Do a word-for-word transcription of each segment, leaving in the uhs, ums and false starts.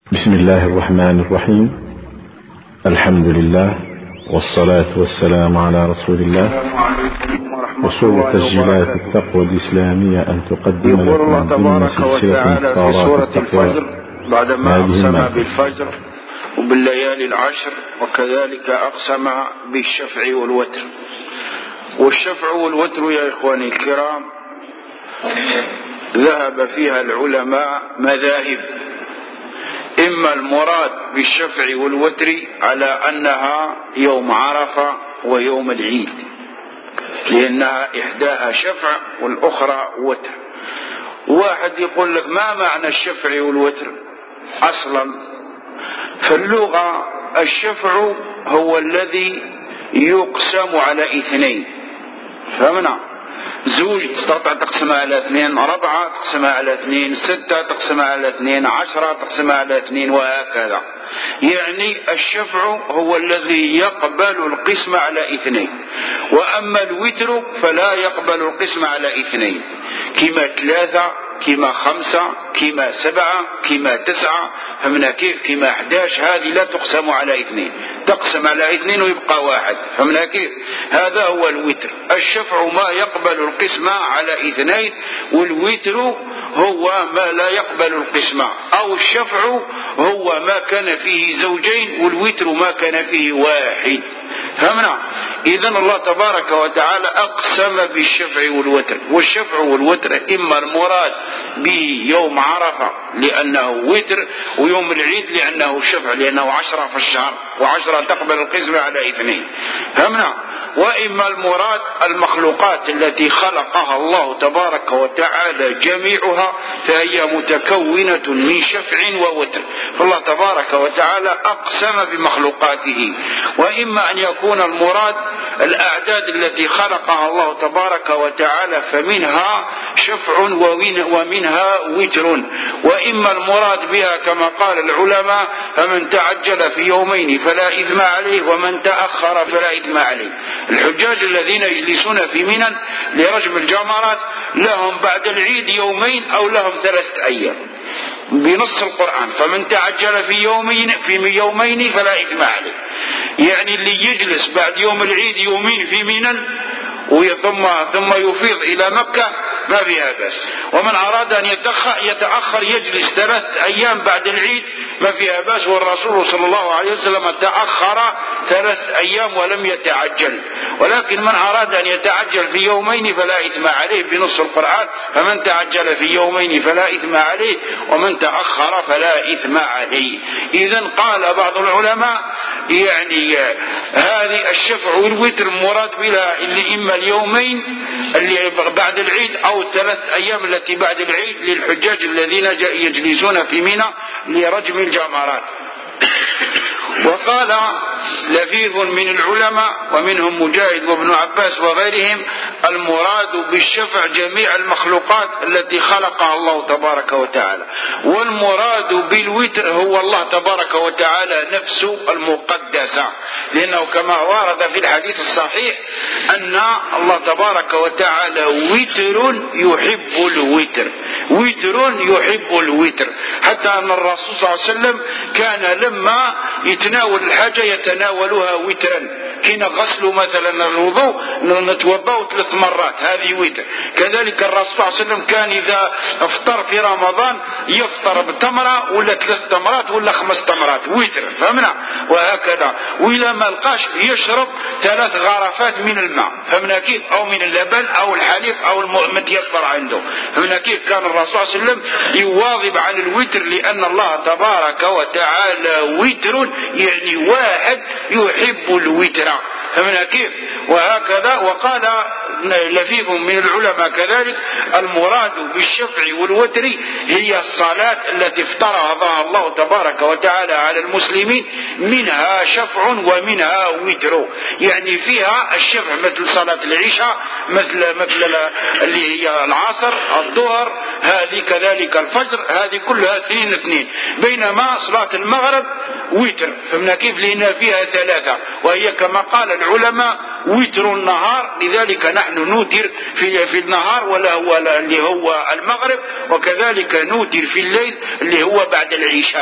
بسم الله الرحمن الرحيم. الحمد لله والصلاة والسلام على رسول الله. وسر تسجيلات التقوى الإسلامية أن تقدم لكم ضمن سلسلة مختارات التقوى بعدما أقسم بالفجر وبالليالي العشر، وكذلك أقسم بالشفع والوتر. والشفع والوتر يا إخواني الكرام ذهب فيها العلماء مذاهب، إما المراد بالشفع والوتر على أنها يوم عرفة ويوم العيد، لأنها إحداها شفع والأخرى وتر. واحد يقول لك ما معنى الشفع والوتر أصلا؟ في اللغة الشفع هو الذي يقسم على اثنين، فهمنا؟ زوج تستطيع تقسمها على اثنين، ربعة تقسمها على اثنين، ستة تقسمها على اثنين، عشرة تقسمها على اثنين، وهكذا. يعني الشفع هو الذي يقبل القسم على اثنين، وأما الوتر فلا يقبل القسم على اثنين، كما ثلاثة كما خمسة كما سبعة كما تسعة، فهمنا كيف؟ كما احداش هذه لا تقسم على اثنين، تقسم على اثنين ويبقى واحد، فهمنا كيف؟ هذا هو الوتر. الشفع ما يقبل القسمة على اثنين، والوتر هو ما لا يقبل القسمة، او الشفع هو ما كان فيه زوجين، والوتر ما كان فيه واحد، فهمنا؟ اذن الله تبارك وتعالى اقسم بالشفع والوتر. والشفع والوتر اما المراد به يوم عرفة لأنه وتر، ويوم العيد لأنه شفع، لأنه عشرة في الشهر، وعشرة تقبل القسم على اثنين، فهمنا؟ وإما المراد المخلوقات التي خلقها الله تبارك وتعالى جميعها، فهي متكونة من شفع ووتر، فالله تبارك وتعالى أقسم بمخلوقاته. وإما أن يكون المراد الأعداد التي خلقها الله تبارك وتعالى، فمنها شفع ومنها وتر. وإما المراد بها كما قال العلماء فمن تعجل في يومين فلا إثم عليه، ومن تأخر فلا إثم عليه. الحجاج الذين يجلسون في منى لرجم الجمرات لهم بعد العيد يومين أو لهم ثلاثة أيام بنص القرآن، فمن تعجل في يومين في يومين فلا إثم عليه. يعني اللي يجلس بعد يوم العيد يومين في منى ثم ثم يفيض إلى مكة ما فيها بأس، ومن أراد أن يتأخر يجلس ثلاث أيام بعد العيد ما فيها بأس. والرسول صلى الله عليه وسلم تأخر ثلاث أيام ولم يتعجل. ولكن من أراد أن يتعجل في يومين فلا إثم عليه بنص القرآن، فمن تعجل في يومين فلا إثم عليه، ومن تأخر فلا إثم عليه. إذن قال بعض العلماء يعني هذه الشفع والوتر مراد بلا اللي إما اليومين اللي بعد العيد أو الثلاث أيام التي بعد العيد للحجاج الذين يجلسون في منى لرجم الجمرات. وقال لفيف من العلماء ومنهم مجاهد وابن عباس وغيرهم المراد بالشفع جميع المخلوقات التي خلقها الله تبارك وتعالى، والمراد بالوتر هو الله تبارك وتعالى نفسه المقدسة، لأنه كما ورد في الحديث الصحيح أن الله تبارك وتعالى وتر يحب الوتر، وتر يحب الوتر، حتى أن الرسول صلى الله عليه وسلم كان لما يتناول الحاجة يتناولها وترا، كنا غسل مثلا الوضوء نتوضأ ثلاث مرات، هذه وتر. كذلك الرسول صلى الله عليه وسلم كان إذا افطر في رمضان يفطر بتمرة ولا ثلاث تمرات ولا خمس تمرات، وتر، فهمنا؟ وهكذا. وإذا ما لقاش يشرب ثلاث غرفات من الماء، فهمنا كيف؟ أو من اللبن أو الحليب أو المتيسر عنده، فهمنا كيف؟ كان الرسول صلى الله عليه وسلم يواظب على الوتر، لأن الله تبارك وتعالى وتر، يعني واحد يحب الوتر، فهمنا كيف؟ وهكذا. وقال لفيف من العلماء كذلك المراد بالشفع والوتر هي الصلاة التي افترضها الله تبارك وتعالى على المسلمين، منها شفع ومنها وتر، يعني فيها الشفع مثل صلاة العشاء، مثل مثل اللي هي العصر، الظهر، هذه كذلك الفجر، هذه كلها اثنين اثنين. بينما صلاة المغرب وتر، فهمنا كيف؟ لأن فيها ثلاثة، وهي كما قال العلماء وتر النهار، لذلك نحن نوتر في في النهار ولا هو اللي هو المغرب، وكذلك نوتر في الليل اللي هو بعد العشاء،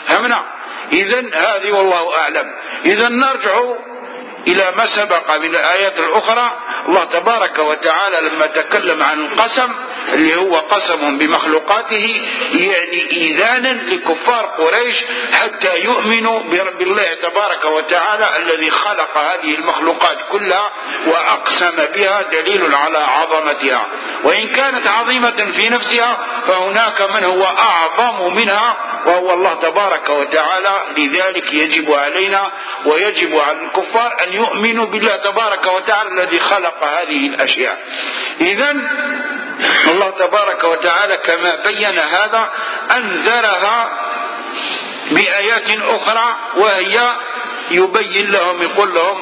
فهمنا؟ إذن هذه والله أعلم. إذن نرجع إلى ما سبق من الآيات الأخرى. الله تبارك وتعالى لما تكلم عن القسم اللي هو قسم بمخلوقاته، يعني إيذانا لكفار قريش حتى يؤمنوا برب الله تبارك وتعالى الذي خلق هذه المخلوقات كلها وأقسم بها، دليل على عظمتها. وإن كانت عظيمة في نفسها فهناك من هو أعظم منها وهو الله تبارك وتعالى. لذلك يجب علينا ويجب على الكفار أن يؤمنوا بالله تبارك وتعالى الذي خلق هذه الأشياء. إذن الله تبارك وتعالى كما بين هذا أنذرها بآيات أخرى، وهي يبين لهم يقول لهم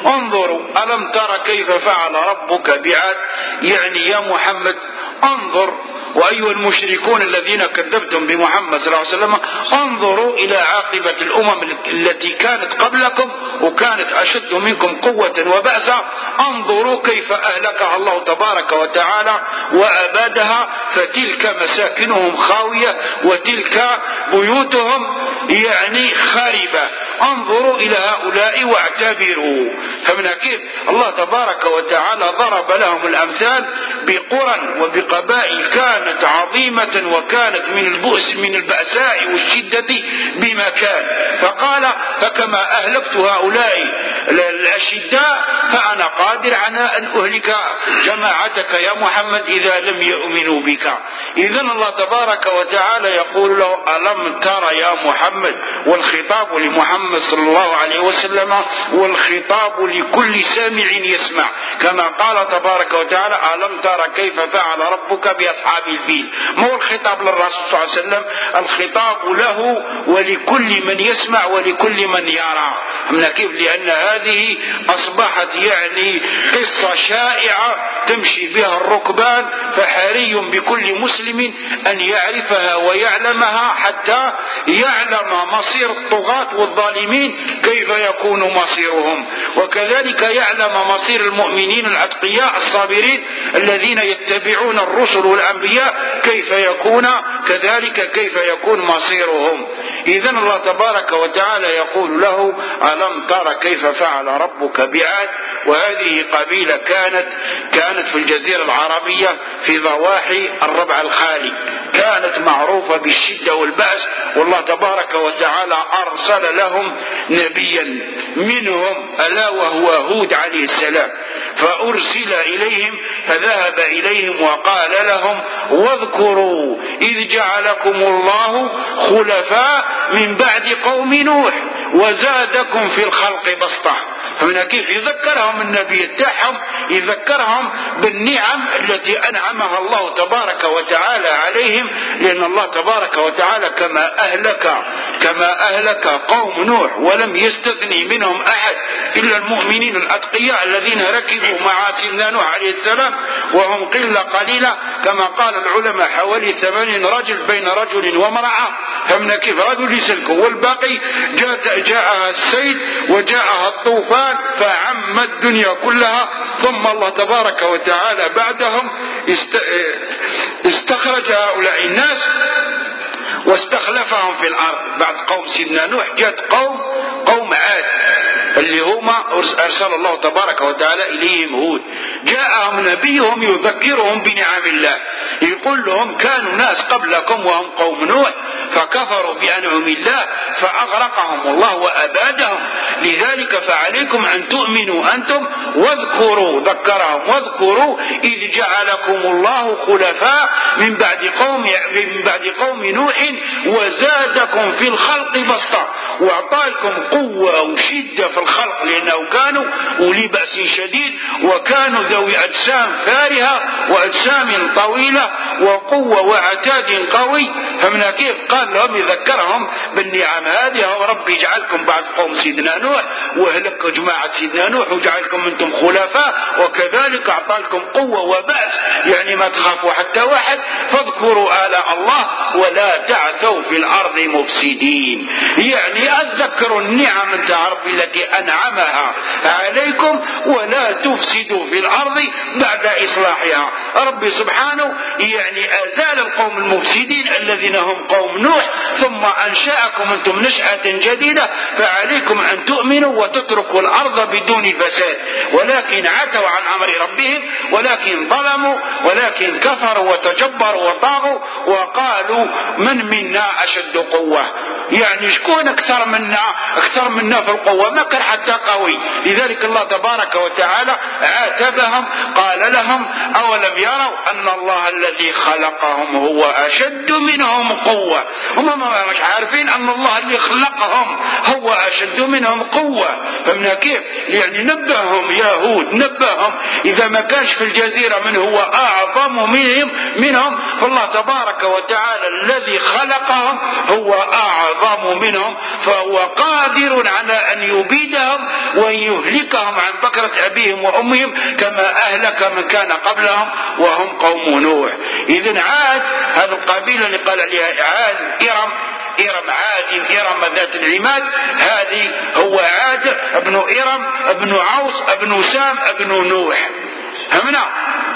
انظروا ألم تر كيف فعل ربك بعاد، يعني يا محمد انظر، وأيها المشركون الذين كذبتم بمحمد صلى الله عليه وسلم انظروا إلى عاقبة الأمم التي كانت قبلكم وكانت أشد منكم قوة وبأسا، انظروا كيف أهلكها الله تبارك وتعالى وأبادها، فتلك مساكنهم خاوية وتلك بيوتهم يعني خاربة، انظروا إلى هؤلاء واعتبروا. فمن كيف الله تبارك وتعالى ضرب لهم الأمثال بقرى وبقبائل كانت عظيمة وكانت من البؤس من البأساء والشدة بما كان، فقال فكما أهلكت هؤلاء الأشداء فأنا قادر على أن أهلك جماعتك يا محمد إذا لم يؤمنوا بك. إذن الله تبارك وتعالى يقول له ألم ترى يا محمد، والخطاب لمحمد صلى الله عليه وسلم والخطاب لكل سامع يسمع، كما قال تبارك وتعالى ألم ترى كيف فعل ربك بأصحاب الفيل. ما هو الخطاب للرسول صلى الله عليه وسلم؟ الخطاب له ولكل من يسمع ولكل من يرى. من كيف؟ لأن هذه أصبحت يعني قصة شائعة تمشي بها الركبان، فحري بكل مسلم أن يعرفها ويعلمها حتى يعلم مصير الطغاة والظالمين كيف يكون مصيرهم، وكذلك يعلم مصير المؤمنين الأتقياء الصابرين الذين يتبعون الرسل والأنبياء كيف يكون كذلك كيف يكون مصيرهم. إذن الله تبارك وتعالى يقول له ألم تر كيف فعل ربك بعاد، وهذه قبيلة كانت كانت في الجزيرة العربية في ضواحي الربع الخالي، كانت معروفة بالشدة والبأس، والله تبارك وتعالى أرسل لهم نبيا منهم ألا وهو هود عليه السلام، فأرسل إليهم فذهب إليهم وقال لهم واذكروا إذ جعلكم الله خلفاء من بعد قوم نوح وزادكم في الخلق بسطة. فمن كيف يذكرهم النبي تاعهم، يذكرهم بالنعم التي أنعمها الله تبارك وتعالى عليهم، لأن الله تبارك وتعالى كما أهلك كما أهلك قوم نوح ولم يستثني منهم أحد إلا المؤمنين الأتقياء الذين ركبوا مع سيدنا نوح عليه السلام وهم قلة قليلة، كما قال العلماء حوالي ثمانين رجل بين رجل وامرأة. فمن كيف رجل يسلكوا والباقي جاء جاءها السيل وجاءها الطوفان فعم الدنيا كلها. ثم الله تبارك وتعالى بعدهم استخرج هؤلاء الناس واستخلفهم في الأرض. بعد قوم سيدنا نوح جاءت قوم قوم عاد اللي هما أرسل الله تبارك وتعالى إليهم هود، جاءهم نبيهم يذكرهم بنعم الله، يقول لهم كانوا ناس قبلكم وهم قوم نوح فكفروا بأنعم الله فأغرقهم الله وأبادهم، لذلك فعليكم أن تؤمنوا أنتم واذكروا، ذكرهم واذكروا إذ جعلكم الله خلفاء من بعد قوم من بعد قوم نوح وزادكم في الخلق بسطة، وأعطاكم قوة وشدة في الخلق لأنه كانوا أولي بأس شديد وكانوا ذوي أجسام فارهة وأجسام طويلة وقوة وعتاد قوي. فمن كيف قال لهم يذكرهم بالنعم هذه، ورب يجعلكم بعد قوم سيدنا نوح وهلك جماعة سيدنا نوح وجعلكم أنتم خلفاء، وكذلك أعطاكم قوة وبأس يعني ما تخافوا حتى واحد، فاذكروا آلاء الله ولا تعثوا في الأرض المفسدين. يعني أذكروا النعم انت ربي التي أنعمها عليكم ولا تفسدوا في الأرض بعد إصلاحها. ربي سبحانه يعني أزال القوم المفسدين الذين هم قوم نوح، ثم أنشأكم أنتم نشأة جديدة، فعليكم أن تؤمنوا وتتركوا الأرض بدون فساد. ولكن عتوا عن أمر ربهم، ولكن ظلموا، ولكن كفروا وتجبروا وطاغوا وقالوا من منا أشد قوة. يعني شكون أكثر منا أكثر منا في القوة؟ ما كان حتى قوي. لذلك الله تبارك وتعالى عاتبهم، قال لهم أولم يروا أن الله الذي خلقهم هو أشد منهم قوة. هم مش عارفين أن الله الذي خلقهم هو أشد منهم قوة. فمن كيف يعني نبههم يهود، نبههم إذا ما كانش في الجزيرة من هو أعظم منهم منهم فالله تبارك وتعالى الذي خلقهم هو أعظم منهم، فهو قادر على أن يبيدهم ويهلكهم عن بكرة أبيهم وأمهم كما أهلك من كان قبلهم وهم قوم نوح. إذن عاد هذه القبيلة اللي قال عليها عاد إرم، إرم عاد إرم ذات العماد، هذه هو عاد ابن إرم ابن عوص ابن سام ابن نوح. همنا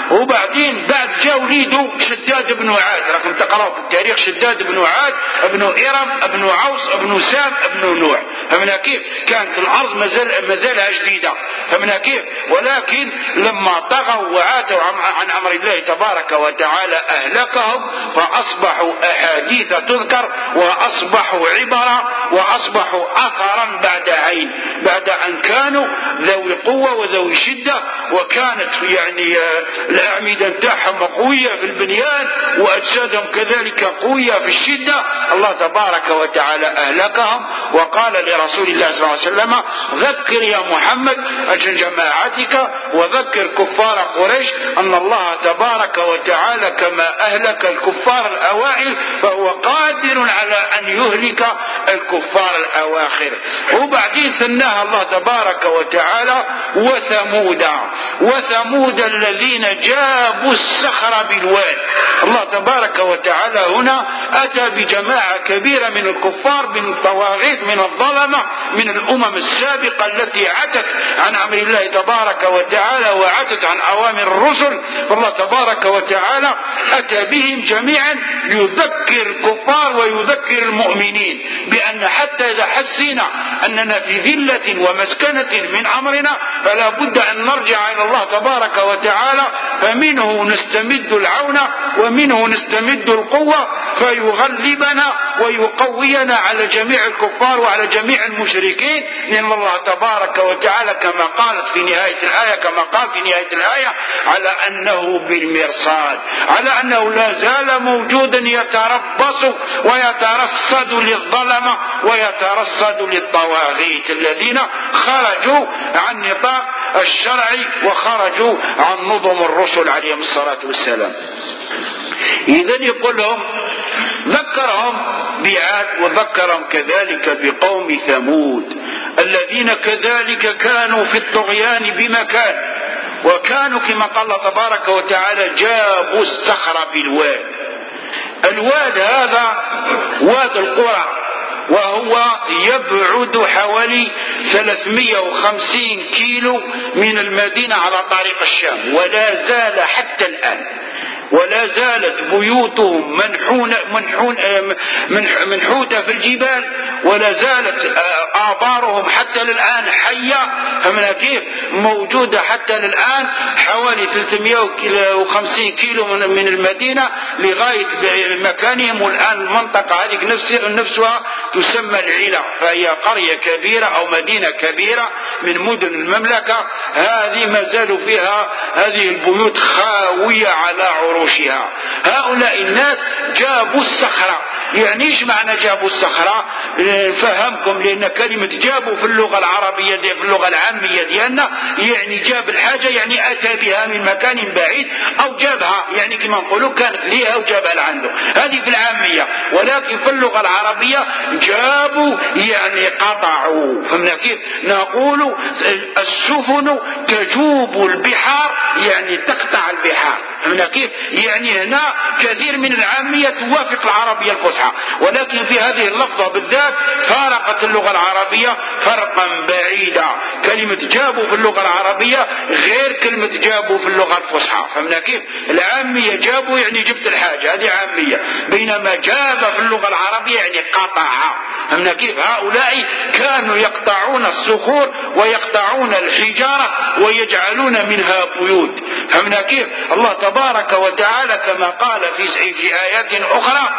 وبعدين بعد جاء وليده شداد بن عاد، راكم تقرأوا في التاريخ شداد بن عاد ابن إرم ابن عوص ابن سام ابن نوح. فمن كيف كانت الأرض مازال مازالها جديدة. فمن كيف ولكن لما طغوا وعاتوا عن أمر الله تبارك وتعالى أهلكهم، فأصبحوا أحاديث تذكر وأصبحوا عبرة وأصبحوا أثرا بعد عين، بعد أن كانوا ذوي قوة وذوي شدة، وكانت يعني الأعمدة نتاعهم قوية في البنيان وأجسادهم كذلك قوية في الشدة. الله تبارك وتعالى أهلكهم وقال لرسول الله صلى الله عليه وسلم ذكر يا محمد أجل جماعتك وذكر كفار قريش أن الله تبارك وتعالى كما أهلك الكفار الأوائل فهو قادر على أن يهلك الكفار الأواخر. وبعدين ثناها الله تبارك وتعالى وثمود، وثمود الذين جابوا الصخر بالواد. الله تبارك وتعالى هنا أتى بجماعة كبيرة من الكفار، من الطواغيت، من الظلمة، من الأمم السابقة التي عتت عن أمر الله تبارك وتعالى وعتت عن أوامر الرسل. فالله تبارك وتعالى أتى بهم جميعا يذكر الكفار ويذكر المؤمنين بأن حتى إذا حسينا أننا في ذلة ومسكنة من أمرنا فلا بد أن نرجع إلى الله تبارك وتعالى، فمنه نستمد العون ومنه نستمد القوة فيغلبنا ويقوينا على جميع الكفار وعلى جميع المشركين. لأن الله تبارك وتعالى كما قالت في نهاية الآية كما قال في نهاية الآية على أنه بالمرصاد، على أنه لا زال موجودا يتربص ويترصد للظلمة ويترصد للطواغيت الذين خرجوا عن نطاق الشرع وخرجوا عن نظم الرسل عليهم الصلاة والسلام. إذن يقول لهم ذكرهم بعاد وذكرهم كذلك بقوم ثمود الذين كذلك كانوا في الطغيان بمكان، وكانوا كما قال الله تبارك وتعالى جابوا الصخر بالواد. الواد هذا واد القرى، وهو يبعد حوالي ثلاثمائة وخمسين كيلو من المدينة على طريق الشام، ولا زال حتى الآن ولا زالت بيوتهم منحونة منحون منحوتة في الجبال، ولا زالت آبارهم حتى الآن حية. فمن كيف موجودة حتى الآن حوالي ثلاثمائة وخمسين كيلو من المدينة لغاية مكانهم. والآن المنطقة هذه نفسها تسمى العلا، فهي قرية كبيرة أو مدينة كبيرة من مدن المملكة. هذه ما زالوا فيها هذه البيوت خاوية على عروشها. هؤلاء الناس جابوا الصخرة. يعني ايش معنى جابوا الصخرة؟ فهمكم، لأن كلمة جابوا في اللغة العربية دي في اللغة العامية ديالنا يعني جاب الحاجة يعني أتى بها من مكان بعيد، أو جابها يعني كما نقولوا كانت ليها وجابها لعنده، هذه في العامية. ولكن في اللغة العربية جابوا يعني قطعوا. فمن كيف نقول السفن تجوب البحار يعني تقطع البحار. فهمنا كيف؟ يعني هنا كثير من العامية توافق العربية الفصحى، ولكن في هذه اللفظة بالذات فارقت اللغة العربية فرقا بعيدا. كلمة جابوا في اللغة العربية غير كلمة جابوا في اللغة الفصحى. فهمنا كيف؟ العامية جابوا يعني جبت الحاجة، هذه عامية، بينما جاب في اللغة العربية يعني قطع. فهمنا كيف؟ هؤلاء كانوا يقطعون الصخور ويقطعون الحجارة ويجعلون منها بيوت. فهمنا كيف؟ الله تبارك وتعالى كما قال في في آيات أخرى: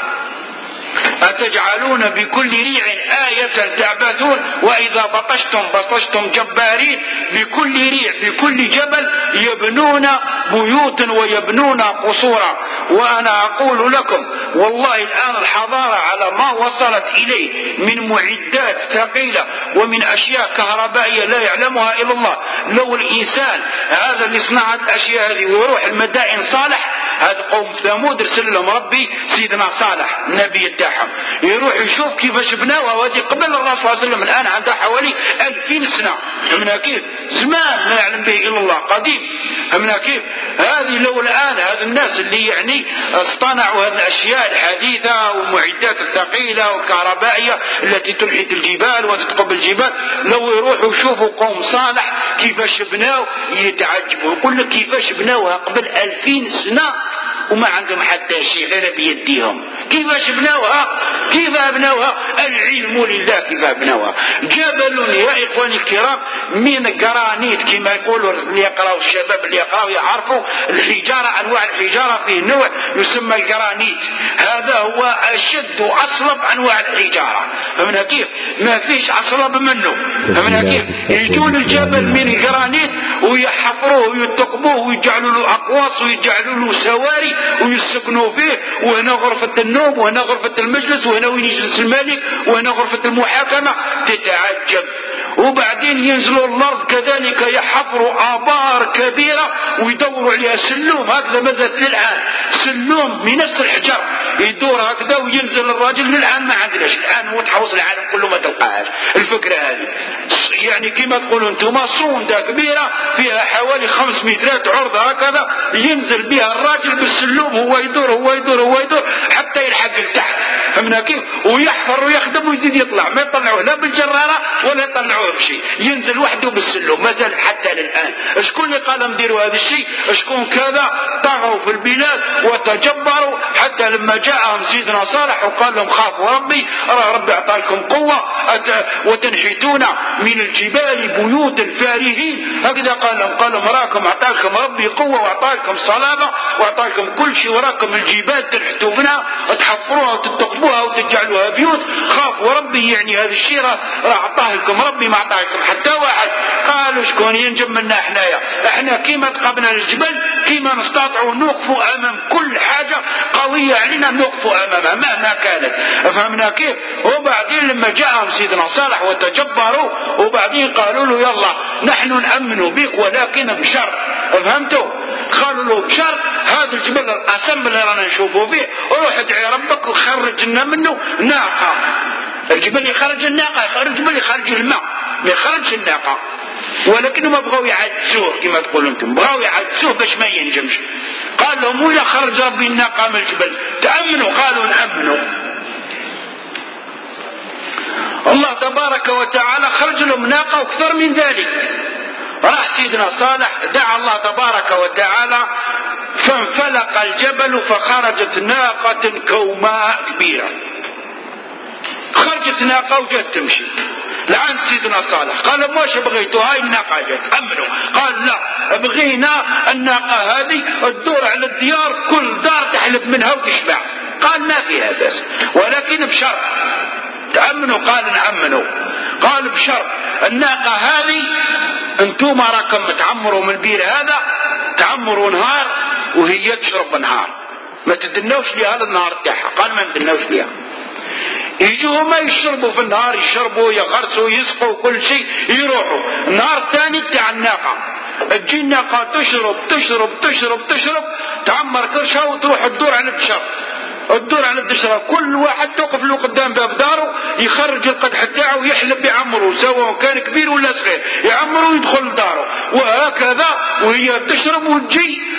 أتجعلون بكل ريع آية تعبثون وإذا بطشتم بطشتم جبارين. بكل ريع، بكل جبل يبنون بيوتا ويبنون قصورا. وأنا أقول لكم والله الآن الحضارة على ما وصلت إليه من معدات ثقيلة ومن أشياء كهربائية لا يعلمها إلا الله، لو الإنسان هذا اللي صنع الأشياء هذه ويروح المدائن صالح، هذا قوم ثمود رسل لهم ربي سيدنا صالح النبي تاعهم، يروح يشوف كيفاش بناوها، وهذه قبل الرسول صلى الله عليه وسلم، الآن عندها حوالي ألفين سنة. فهمنا كيف؟ زمان ما يعلم به إلا الله، قديم. فهمنا كيف؟ هذه لو الآن هذا الناس اللي يعني اصطنعوا هذه الأشياء الحديثة والمعدات الثقيلة والكهربائية التي تنحت الجبال وتثقب الجبال، لو يروحوا يشوفوا قوم صالح كيفاش بناو يتعجبوا، يقول لك كيفاش بناوها قبل ألفين سنة وما عندهم حتى شيء غير بيديهم. كيفاش بناوها؟ كيف بناوها؟ العلم لله كيف بناوها. جبل يا إخواني الكرام من جرانيت كما يقولوا اللي يقراوا الشباب اللي يقراوا يعرفوا الحجارة، أنواع الحجارة فيه نوع يسمى الجرانيت، هذا هو أشد وأصلب أنواع الحجارة. فمن كيف؟ ما فيش أصلب منه. فمن كيف؟ يجون الجبل من الجرانيت ويحفروه ويتقبوه ويجعلوا له أقواس ويجعلوا له سواري ويسكنوا فيه، وهنا غرفة النوم وهنا غرفة المجلس وهنا وين يجلس الملك وهنا غرفة المحاكمة، تتعجب. وبعدين ينزلوا الأرض كذلك يحفروا آبار كبيرة ويدوروا عليها سلوم، هكذا مازالت للآن سلوم من نفس الحجر يدور هكذا وينزل الراجل. للآن ما عندناش، الآن هو تحوص العالم كله ما تلقاهاش الفكرة هذه. يعني كما تقولوا انتم صوندة كبيرة فيها حوالي خمس مترات عرض هكذا، ينزل بها الراجل بالسلوم، هو يدور هو يدور هو يدور حتى يلحق لتحت. فهمنا كيف؟ ويحفر ويخدم ويزيد يطلع، ما يطلعوه لا بالجرارة ولا يطلعوه بشيء، ينزل وحده بالسلوم. ما زال حتى الآن. شكون اللي قال نديروا هذا الشيء؟ شكون كذا طغوا في البلاد وتجبروا، حتى لما جاءهم سيدنا صالح وقال لهم خافوا ربي، راه ربي أعطاكم قوة وتنحتون من الجبال بيوت فارهين، هكذا قال لهم. قال لهم راكم أعطاكم ربي قوة وأعطاكم صلابة وأعطاكم كل شيء، وراكم الجبال تنحتوا منها وتحفروها وتتقبوها وتجعلوها بيوت، خافوا ربي. يعني هذا الشيء راه أعطاه لكم ربي، ما أعطاه لكم حتى واحد. قالوا شكون ينجم منا احنايا؟ احنا كيما تقبنا الجبل كيما نستطيعوا نوقفوا امام كل حاجة قوية علينا، نوقفوا امامها مهما كانت. فهمنا كيف؟ وبعدين لما جاءهم سيدنا صالح وتجبروا، وبعدين قالوا له يلا نحن نأمن بك ولكن بشرط. فهمتوا؟ قالوا له بشرط هذا الجبل القسم اللي رانا نشوفوا فيه روح ادعي ربك وخرج لنا منه ناقة. الجبل يخرج الناقة، يخرج الجبل يخرج الماء، ما يخرجش الناقة. ولكنهم بغاو يعدسوه كما تقولوا انتم، بغاو يعدسوه باش ما ينجمش. قال لهم ولا خرج ربي الناقة من الجبل تأمنوا؟ قالوا نأمنوا. الله تبارك وتعالى خرج لهم ناقة واكثر من ذلك. راح سيدنا صالح دعا الله تبارك وتعالى فانفلق الجبل فخرجت ناقة كوماء كبيرة. خرجت ناقة وجت تمشي لعند سيدنا صالح. قال واش بغيتوا؟ هاي الناقة جت أمنوا. قال لا، بغينا الناقة هذه تدور على الديار، كل دار تحلب منها وتشبع. قال ما فيها بس ولكن بشرط تأمنوا. قال نأمنوا. قال بشرط الناقة هذه انتم راكم تعمروا من البير هذا، تعمروا نهار وهي تشرب نهار، ما تدنوش لها النهار تاعها. قال ما ندنوش لها. يجوا ما يشربوا في النهار، يشربوا يغرسوا يسقوا كل شيء، يروحوا النهار الثاني تاع الناقة تجي الناقة تشرب تشرب تشرب تشرب تعمر كرشها وتروح تدور على الدشر، تدور على الدشرة. كل واحد توقف له قدام باب داره يخرج القدح تاعه ويحلب يعمره، سواء كان كبير ولا صغير يعمره ويدخل داره، وهكذا وهي تشرب وتجي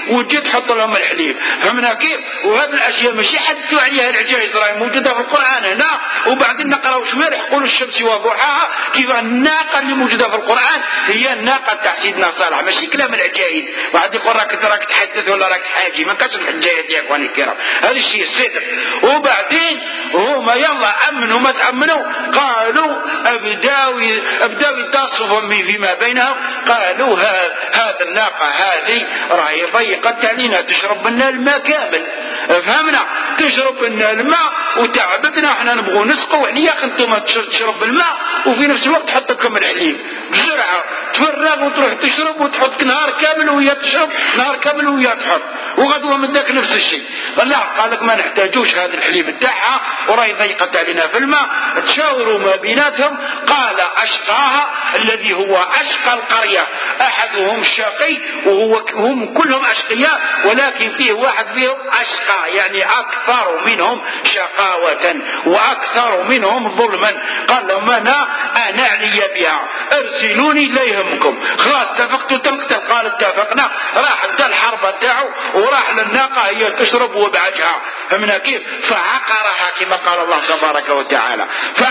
وتجي تحط لهم الحليب. فهمنا كيف؟ وهذه الاشياء ماشي حدثوا عليها العجائز، راهي موجوده في القران هنا. وبعدين نقراو شويه يقولوا الشمس وضحاها، كيف الناقه اللي موجوده في القران هي الناقه تاع سيدنا صالح، ماشي كلام العجائز. واحد يقول راك راك تحدث ولا راك حاجي، ما كانش الحجايات يا اخواني الكرام، هذا الشيء الصدق. وبعدين هما يلا امنوا ما تامنوا، قالوا ابداوا ابداوا يتصفوا فيما بينهم، قالوا هذا الناقه هذه راهي ضيقت علينا، تشرب لنا الماء كامل. فهمنا؟ تشرب لنا الماء وتعبدنا، احنا نبغوا نسقوا عليا، انتم تشرب الماء وفي نفس الوقت تحط لكم الحليب بسرعه، تفرغ وتروح تشرب وتحط نهار كامل وهي تشرب، نهار كامل وهي تحط، وغدوه من ذاك نفس الشيء. الله قال لك ما نحتاجوش هذا الحليب تاعها وراهي ضيقت علينا في الماء. تشاوروا ما بيناتهم، قال اشقاها الذي هو اشقى القريه، احدهم شقي وهو هم كلهم اشقياء، ولكن فيه واحد فيهم اشقى يعني اكثر منهم شقاوه واكثر منهم ظلما. قال لهم انا انا علي بها، ارسلوني لا يهمكم. خلاص اتفقتوا تمكتب، قال اتفقنا. راح دا الحرب تاعو وراح للناقه هي تشرب وبعجها. فمن كيف؟ فعقرها كما قال الله تبارك وتعالى،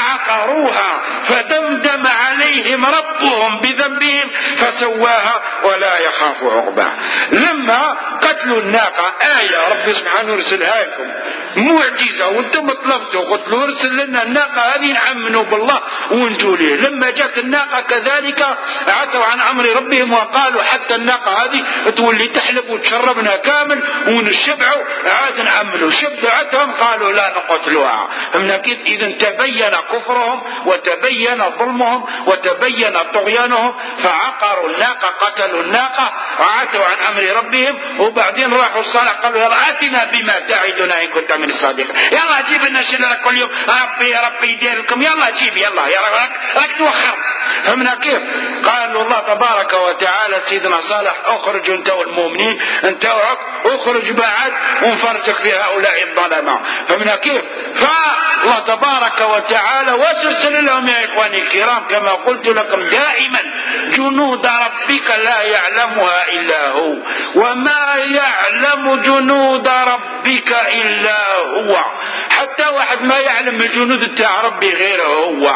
فعقروها فدمدم عليهم ربهم بذنبهم فسواها ولا يخاف عقباها. لما قتلوا الناقه آية ربي سبحانه يرسلها لكم معجزة، وانتم طلبتوا قلت له ارسل لنا الناقة هذه نعمنوا بالله ونجوا ليه. لما جاءت الناقة كذلك عتوا عن امر ربهم وقالوا حتى الناقة هذه تولي تحلب وتشربنا كامل ونشبعوا، عاد نعملوا. شبعتهم قالوا لا نقتلوها. فمن كيف؟ اذا تبين كفرهم وتبين ظلمهم وتبين طغيانهم، فعقروا الناقة قتلوا الناقة وعتوا عن امر ربهم. وبعدين راحوا الصالح قالوا يلا اتنا بما تعدنا ان كنت من الصادقين، يلا جيب لنا شلنا كل يوم ربي ربي يدير لكم، يلا جيب يلا يلا راك راك توخر. فهمنا كيف؟ قالوا الله تبارك وتعالى سيدنا صالح اخرج انت والمؤمنين، انت وعك اخرج بعد ونفرجك في هؤلاء الظلماء. فهمنا كيف؟ فالله تبارك وتعالى وسلسل لهم يا اخواني الكرام كما قلت لكم دائما جنود ربك لا يعلمها الا هو، وما يعلم جنود ربك الا هو. حتى واحد ما يعلم الجنود تاع ربي غير هو،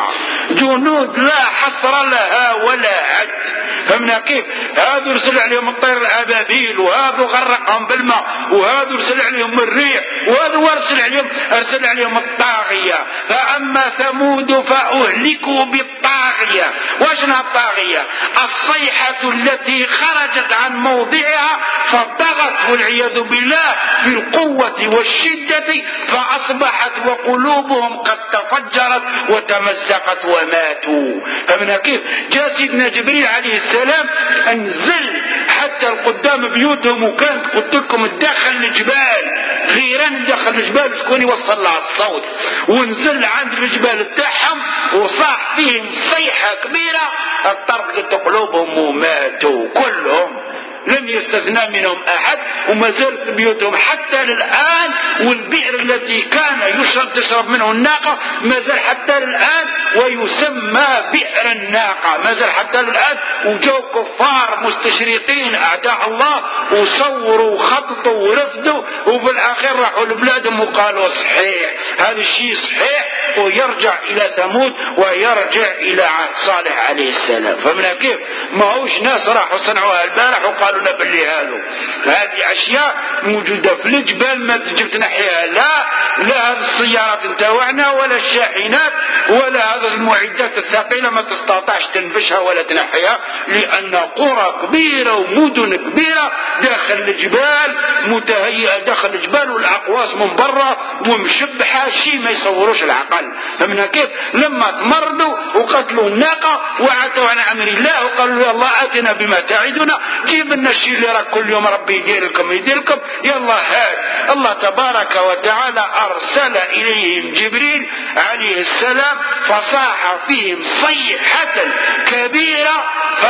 جنود لا حصر لها ولا عد. فهمنا كيف؟ هذا يرسل عليهم الطير الابابيل، وهذا غرقهم بالماء، وهذا يرسل عليهم الريح، وهذا ارسل عليهم ارسل عليهم الطاغيه. فاما ثمود فاهلكوا بالطاغيه. واشنا الطاغيه؟ الصيحه التي خرجت عن موضعها فطغت والعياذ بالله بالقوه والشده، فاصبحت وقلوبهم قد تفجرت وتمزقت وماتوا. فمن كيف؟ جاء سيدنا جبريل عليه السلام انزل حتى القدام بيوتهم، وكانت قلت لكم داخل الجبال غيران داخل الجبال شكون يوصل لها الصوت، ونزل عند الجبال تاعهم وصاح فيهم صيحه كبيره طرقت قلوبهم وماتوا كلهم، لم يستثنى منهم احد. وما زالت بيوتهم حتى الان، والبئر التي كان يشرب تشرب منه الناقه ما زال حتى الان ويسمى بئر الناقه، ما زال حتى الان. وجاءوا كفار مستشرقين اعداء الله وصوروا وخططوا ورفضوا، وفي الاخير راحوا لبلادهم وقالوا صحيح هذا الشيء صحيح، ويرجع الى ثمود ويرجع الى صالح عليه السلام. فمن كيف؟ ما هوش ناس راحوا صنعوها البارح وقالوا لا باللي هذا هذه اشياء موجوده في الجبال ما تجي تنحيها، لا لا هذه السيارات نتاعنا ولا الشاحنات ولا هذه المعدات الثقيله ما تستطيعش تنبشها ولا تنحيها، لان قرى كبيره ومدن كبيره داخل الجبال متهيئه داخل الجبال، والاقواس من برا ومشبحه شيء ما يصوروش العقل. فمن كيف؟ لما تمرضوا وقتلوا الناقه وعتوا عن امر الله وقالوا يا الله اتنا بما تعدنا، جيب لنا الشيء اللي راك كل يوم ربي يدير لكم يدير لكم، يلا هاد. الله تبارك وتعالى ارسل اليهم جبريل عليه السلام فصاح فيهم صيحه كبيره،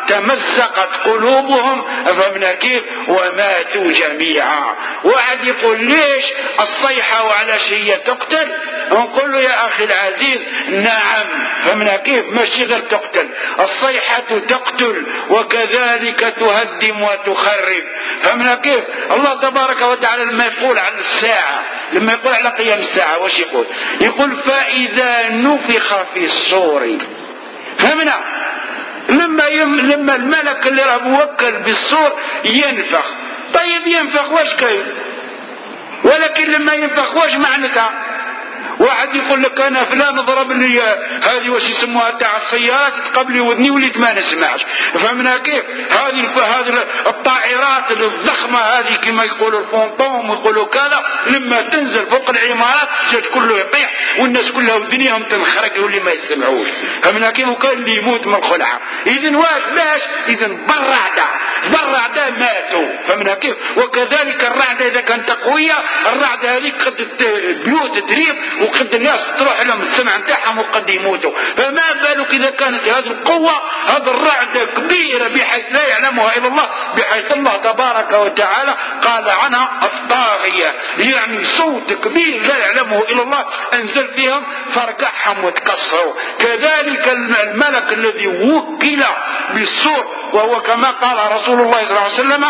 تمزقت قلوبهم، فمن كيف وماتوا جميعا. واحد يقول ليش الصيحة وعلى هي تقتل؟ نقول له يا أخي العزيز نعم، فمن كيف ماشي غير تقتل، الصيحة تقتل وكذلك تهدم وتخرب. فمن كيف الله تبارك وتعالى لما يقول عن الساعة، لما يقول على قيام الساعة واش يقول؟ يقول فإذا نفخ في الصور. فهمنا؟ لما يم لما الملك اللي راه موكل بالصور ينفخ، طيب ينفخ واش كاين؟ ولكن لما ينفخ واش معناتها؟ واحد يقول لك انا فلان ضرب لي هذه واش يسموها تاع السيارات تقبلي ودني وليت ما نسمعش. فهمنا كيف؟ هذه هذه الطائرات الضخمه هذه كما يقولوا الفونطوم ويقولوا كذا، لما تنزل فوق العمارات السجاد كله يطيح والناس كلها ودنيهم تنخرق واللي ما يسمعوش. فهمنا كيف؟ وكان اللي يموت من الخلعه. اذا واش باش؟ اذا بالرعده بالرعده ماتوا. فهمنا كيف؟ وكذلك الرعده اذا كانت قويه، الرعده هذه قد بيوت تريب وقد الناس تروح لهم السمع نتاعهم وقد يموتوا. فما بالك اذا كانت هذه القوه، هذه الرعده كبيره بحيث لا يعلمها الا الله، بحيث الله تبارك وتعالى قال عنها الطاغيه، يعني صوت كبير لا يعلمه الا الله انزل فيهم فرقعهم وتكسروا. كذلك الملك الذي وكل بالصور، وهو كما قال رسول الله صلى الله عليه وسلم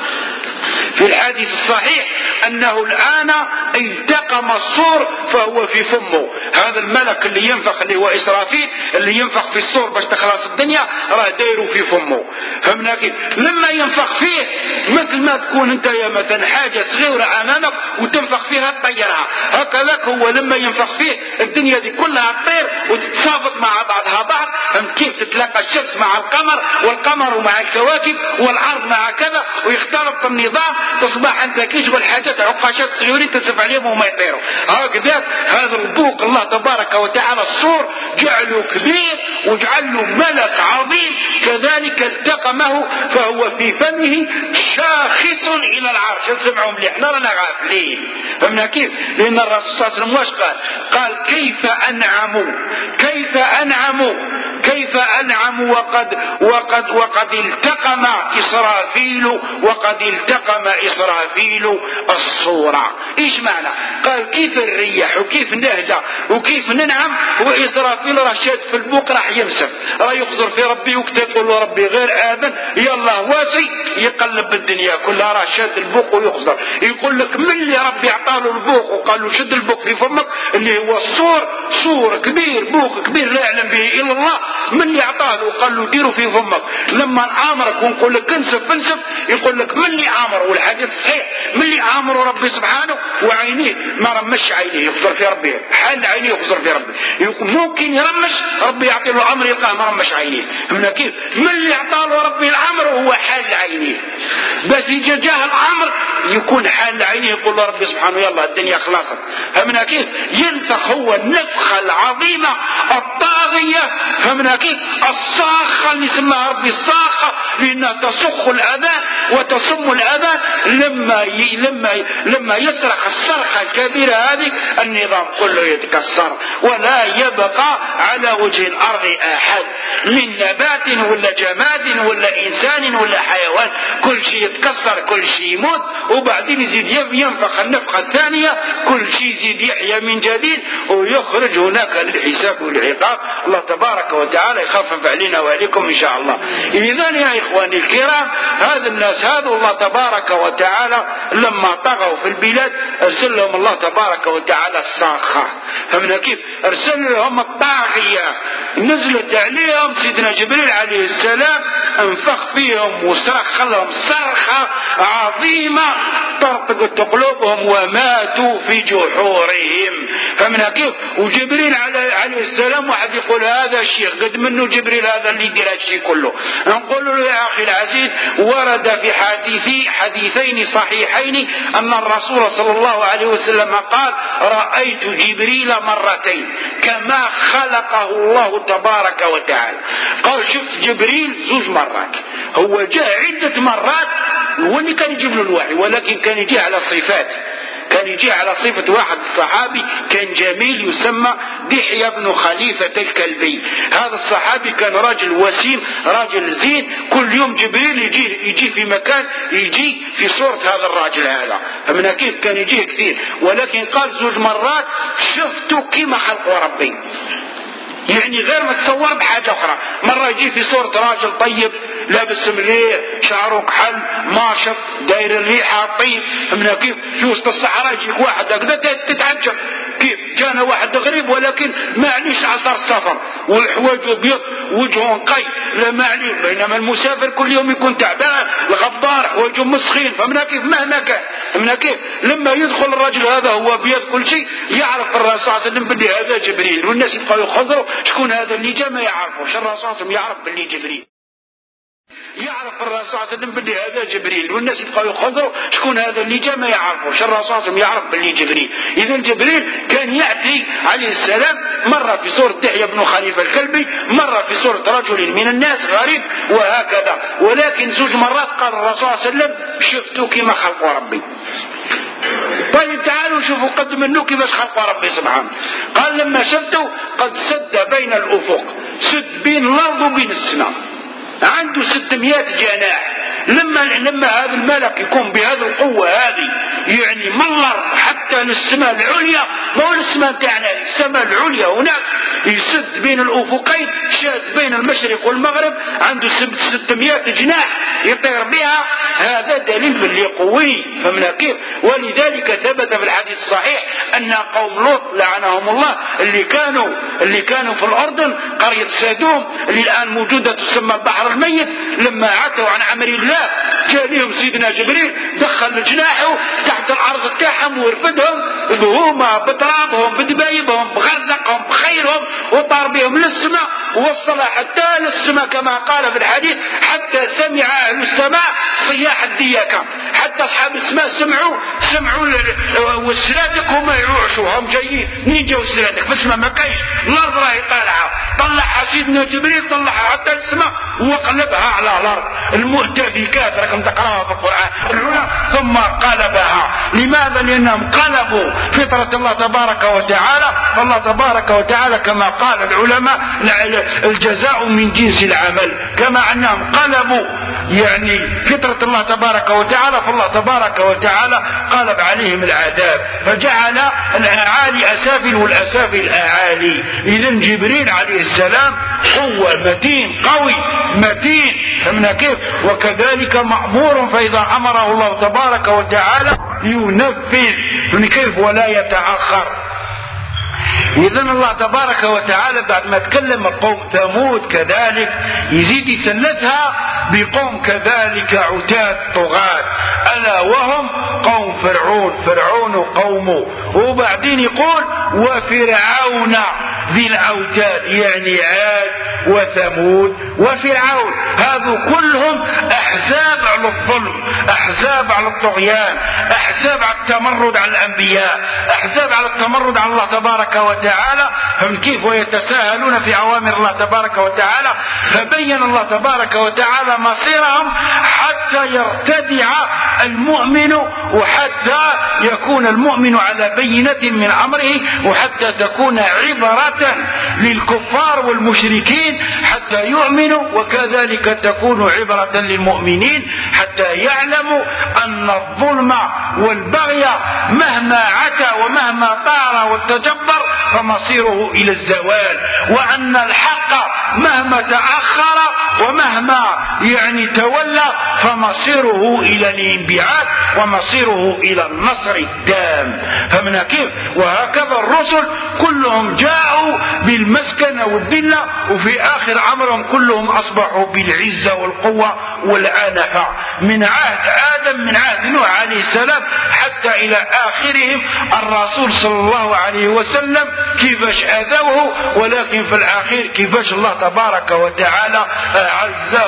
في الحديث الصحيح أنه الآن التقم الصور فهو في فمه. هذا الملك اللي ينفخ اللي هو إسرافيل اللي ينفخ في الصور باش تخلص الدنيا راه دايره في فمه. فهمنا كيف؟ لما ينفخ فيه مثل ما تكون انت يا مثلا حاجة صغيرة أمامك وتنفخ فيها تطيرها، هكذا هو لما ينفخ فيه الدنيا دي كلها تطير وتتصافط مع بعضها بعض. فهمت كيف؟ تتلاقى الشمس مع القمر والقمر مع الكواكب والعرض مع كذا ويختلط النظام، تصبح انت كيشغل حاجات عقاشات صغيرين تسف عليهم وما يطيروا. هكذا هذا البوق الله تبارك وتعالى الصور جعله كبير وجعله ملك عظيم، كذلك التقمه فهو في فمه شاخص الى العرش. اسمعوا مليح، احنا رانا غافلين. فهمنا كيف؟ لان الرسول صلى الله عليه وسلم واش قال؟ قال كيف انعموا كيف انعموا كيف انعم وقد وقد وقد التقم اسرافيل وقد التقم اسرافيل الصورة. ايش معنى؟ قال كيف الريح وكيف نهدى وكيف ننعم واسرافيل راه شاد في البوق راح يمسك راه يخزر في ربي وكتب يقول له ربي غير اذن يلا واسي يقلب الدنيا كلها راه شاد البوق ويخزر. يقول لك من اللي ربي اعطاله البوق وقال له شد البوق في فمك اللي هو الصور، صور كبير بوق كبير لا يعلم به الا الله، من اللي اعطاه وقال له ديره في فمك. لما نامرك ونقول لك انسف انسف يقول لك من اللي امر، والحديث صحيح من اللي امره ربي سبحانه وعينيه ما رمش عينيه يخزر في ربي، حل عينيه يخزر في ربي. يقول ممكن يرمش ربي يعطي له امر يلقاه ما رمش عينيه. من كيف؟ من اللي اعطاه له ربي الامر وهو حل عينيه، بس يجي جاه الامر يكون حل عينيه يقول له ربي سبحانه يلا الدنيا خلاصت. فمن كيف؟ ينفخ هو النفخه العظيمه الطاغيه. فمن كيف؟ الصاخه اللي سماها ربي الصاخه لانها تصخ الاذان وتصم الاذان. لما ي... لما ي... لما يصرخ الصرخه الكبيره هذه النظام كله يتكسر ولا يبقى على وجه الارض احد من نبات ولا جماد ولا انسان ولا حيوان، كل شيء يتكسر كل شيء يموت وبعدين يزيد ينفخ النفخه الثانيه كل شيء يزيد يحيا من جديد ويخرج هناك للحساب والعقاب. الله تبارك وتعالى يخفف علينا وعليكم ان شاء الله. اذا يا اخواني الكرام هذا الناس هذا الله تبارك وتعالى لما طغوا في البلاد ارسل لهم الله تبارك وتعالى الصاخه. فمن كيف؟ ارسل لهم الطاغيه نزلت عليهم سيدنا جبريل عليه السلام انفخ فيهم وصرخ لهم صرخه عظيمه طرقت قلوبهم وماتوا في جحورهم. فمن كيف؟ وجبريل عليه السلام واحد يقول هذا الشيخ قد منه جبريل هذا اللي يدير هذا الشيء كله. نقول له يا اخي العزيز ورد في حديثي حديثين صحيحين ان الرسول صلى الله عليه وسلم قال رايت جبريل مرتين كما خلقه الله تبارك وتعالى. قال شفت جبريل زوج مرات، هو جاء عده مرات هو اللي كان يجيب له الوحي ولكن كان يجي على صفات، كان يجي على صفة واحد الصحابي كان جميل يسمى دحية بن خليفة الكلبي. هذا الصحابي كان راجل وسيم راجل زين، كل يوم جبريل يجي يجي في مكان يجي في صورة هذا الراجل هذا، فمن كيف كان يجيه كثير. ولكن قال زوج مرات شفته كما خلق ربي، يعني غير متصور بحاجة أخرى. مرة يجي في صورة راجل طيب لابس مليح شعره كحل ماشط داير الريحة طيب، من كيف في وسط الصحراء يجيك واحد هكذا تتعجب كيف جانا واحد غريب ولكن ما عليش عصر السفر والحواج ابيض وجهه نقي لا ما عليه. بينما المسافر كل يوم يكون تعبان الغبار حواجه مسخين، فمن كيف مهما كان من كيف لما يدخل الرجل هذا هو ابيض كل شيء يعرف الرسول صلى الله عليه وسلم باللي هذا جبريل، والناس يبقوا يخزروا شكون هذا اللي جاء ما يعرفوش. الرسول صلى الله عليه وسلم يعرف باللي جبريل، يعرف الرسول صلى الله عليه وسلم باللي هذا جبريل، والناس يبقوا يخزروا شكون هذا اللي جاء ما يعرفوش. الرسول صلى الله عليه وسلم يعرف باللي جبريل. اذا جبريل كان ياتي عليه السلام مره في صوره دحية بن خليفة الكلبي، مره في صوره رجل من الناس غريب وهكذا. ولكن زوج مرات قال الرسول صلى الله عليه وسلم شفته كما خلق ربي. طيب تعالوا شوفوا قد منه كيفاش خلق ربي سبحانه. قال لما شفته قد سد بين الافق، سد بين الارض وبين السماء، عنده ستمائة جناح. لما لما هذا الملك يكون بهذه القوة هذه يعني من الأرض حتى للسماء العليا، ما هو السماء تاعنا السماء العليا هناك يسد بين الأفقين، شاد بين المشرق والمغرب، عنده ستمائة جناح يطير بها. هذا دليل باللي قوي، فمن كيف. ولذلك ثبت في الحديث الصحيح أن قوم لوط لعنهم الله اللي كانوا اللي كانوا في الأردن قرية سادوم اللي الآن موجودة تسمى البحر الميت، لما عتوا عن أمر الله جاء لهم سيدنا جبريل دخل جناحه تحت الأرض تاعهم ورفدهم بهما بترابهم بدبايبهم بغرزقهم بخيرهم وطار بهم للسماء، ووصل حتى للسماء كما قال في الحديث حتى سمع أهل السماء صياح الديكة، حتى أصحاب السماء سمعوا سمعوا والسلادك هما يعوشوا هم جايين منين جاوا السلادك فالسماء ما كاينش، الأرض راهي طالعة، طلعها سيدنا جبريل طلعها حتى السماء وقلبها على الأرض المؤتفكات راكم تقراها في القرآن، ثم قلبها. لماذا؟ لأنهم قلبوا فطرة الله تبارك وتعالى. فالله تبارك وتعالى كما قال العلماء الجزاء من جنس العمل، كما أنهم قلبوا يعني فطرة الله تبارك وتعالى، فالله تبارك وتعالى قلب عليهم العذاب فجعل الأعالي أسافل والأسافل أعالي. إذن جبريل عليه السلام قوة متين قوي متين من كيف. وكذلك مأمور فإذا أمره الله تبارك وتعالى ينفذ من كيف ولا يتأخر. إذن الله تبارك وتعالى بعد ما تكلم قوم ثمود كذلك يزيد يثلثها بقوم كذلك عتاد طغاة ألا وهم قوم فرعون فرعون قومه، وبعدين يقول وفرعون ذي الأوتاد يعني عاد وثمود وفرعون، هذو كلهم أحزاب على الظلم، أحزاب على الطغيان، أحزاب على التمرد على الأنبياء، أحزاب على التمرد على الله تبارك وتعالى. هم كيف ويتساهلون في أوامر الله تبارك وتعالى. فبين الله تبارك وتعالى مصيرهم حتى يرتدع المؤمن وحتى يكون المؤمن على بينة من أمره، وحتى تكون عبرة للكفار والمشركين حتى يؤمنوا، وكذلك تكون عبرة للمؤمنين حتى يعلموا أن الظلم والبغي مهما عتى ومهما طار والتجبر فمصيره إلى الزوال، وأن الحق مهما تأخر ومهما يعني تولى فمصيره إلى الانبعاث ومصيره إلى النصر التام. فمن كيف. وهكذا الرسل كلهم جاءوا بالمسكنة والذلة، وفي آخر عمرهم كلهم أصبحوا بالعزة والقوة والعنفة، من عهد آدم من عهد نوح عليه السلام حتى إلى آخرهم الرسول صلى الله عليه وسلم كيفاش أذوه، ولكن في الأخير كيفاش الله تبارك وتعالى أعزه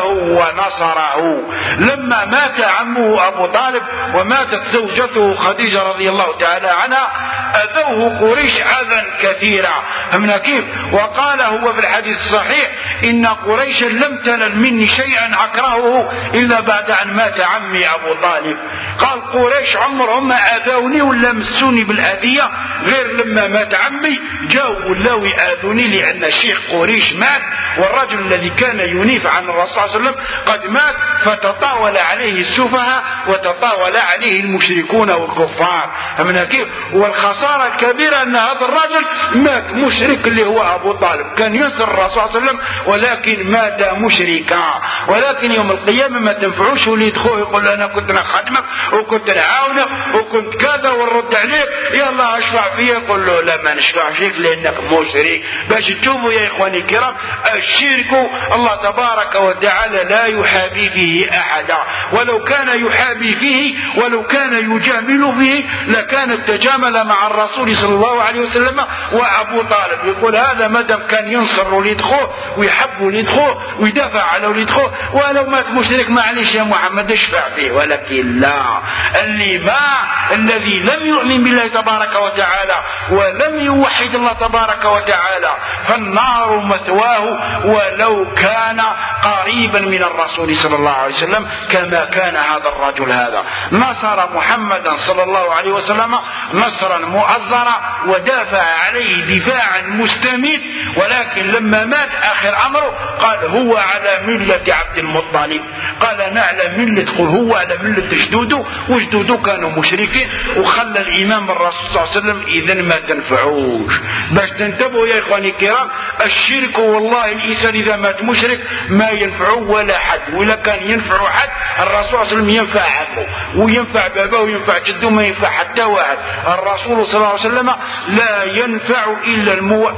ونصره. لما مات عمه أبو طالب وماتت زوجته خديجة رضي الله تعالى عنها أذوه قريش أذى كثيرا. فمن كيف؟ وقال هو في الحديث الصحيح إن قريشا لم تنل مني شيئا أكرهه إلا بعد أن مات عمي أبو طالب. قال قريش عمرهم ما أذوني ولا مسوني بالأذية غير لما مات عمي جاءوا ولاو يآذوني لأن الشيخ قريش مات والرجل الذي كان ينيف عن الرسول صلى الله عليه وسلم قد مات، فتطاول عليه السفهاء وتطاول عليه المشركون والكفار. فمن كيف؟ والخسارة الكبيرة أن هذا الرجل مات مشرك اللي هو أبو طالب، كان ينصر الرسول صلى الله عليه وسلم ولكن مات مشركا. ولكن يوم القيامة ما تنفعوش واللي يدخل يقول أنا كنت نخدمك وكنت نعاونك وكنت كذا ونرد عليك يلا اشفع فيه، يقول له لا ما نشفع فيك لأنك مشرك. باش تشوفوا يا إخواني الكرام الشرك الله تبارك وتعالى لا يحابي فيه أحدا، ولو كان يحابي فيه ولو كان يجامل فيه لكان التجامل مع الرسول صلى الله عليه وسلم وأبو طالب. يقول هذا مدام كان ينصر وليد خوه ويحب وليد خوه ويدافع على وليد خوه ولو مات مشرك معليش يا محمد اشفع فيه. ولكن لا، اللي ما الذي لم يؤمن بالله تبارك وتعالى ولم يوحد الله تبارك وتعالى فالنار مثواه ولو كان قريبا من الرسول صلى الله عليه وسلم كما كان هذا الرجل. هذا نصر محمدا صلى الله عليه وسلم نصرا مؤزرا ودافع عليه دفاعا مستميت، ولكن لما مات آخر أمره قال هو على ملة عبد المطلب، قال أنا على ملة، قل هو على ملة جدوده وجدوده كانوا مشركين وخلى الإمام الرسول صلى الله عليه وسلم. إذن ما تنفعوش. باش تنتبهوا يا إخواني الكرام الشرك والله الإنسان إذا مات مشرك ما ينفعه ولا حد، ولا كان ينفع حد الرسول صلى الله عليه وسلم ينفع عمه وينفع باباه وينفع جده ما ينفع حتى واحد. الرسول صلى الله عليه وسلم لا ينفع إلا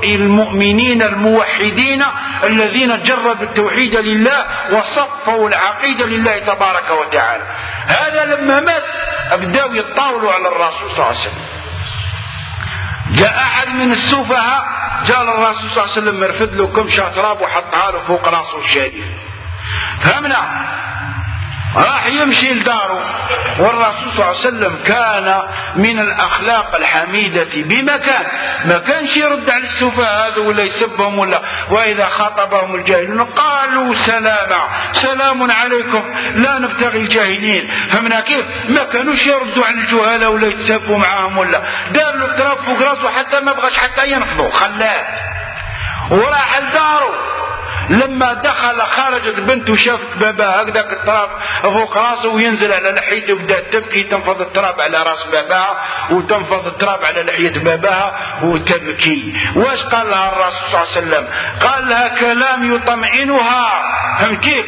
المؤمنين الموحدين الذين جربوا التوحيد لله وصفوا العقيدة لله تبارك وتعالى. هذا لما مات أبدأوا يتطاولوا على الرسول صلى الله عليه وسلم. جاء أحد من السفهاء جاء الرسول صلى الله عليه وسلم مرفد له كم شاطراب وحطها له فوق راسه الشريف. فهمنا؟ راح يمشي لداره والرسول صلى الله عليه وسلم كان من الأخلاق الحميدة بمكان ما كانش يرد على السفهاء هذا ولا يسبهم ولا، وإذا خاطبهم الجاهلون قالوا سلاما سلام عليكم لا نبتغي الجاهلين. فمن كيف؟ ما كانوش يردوا على الجهالة ولا يتسبوا معهم ولا، دار له التراب فوق راسه حتى ما بغاش حتى ينفضوا خلاه وراح لداره. لما دخل خرجت بنته شافت باباها هكذاك التراب فوق راسه وينزل على لحيته وبدأت تبكي، تنفض التراب على راس باباها وتنفض التراب على لحية باباها وتبكي. واش قال لها الرسول صلى الله عليه وسلم؟ قال لها كلام يطمئنها هم كيف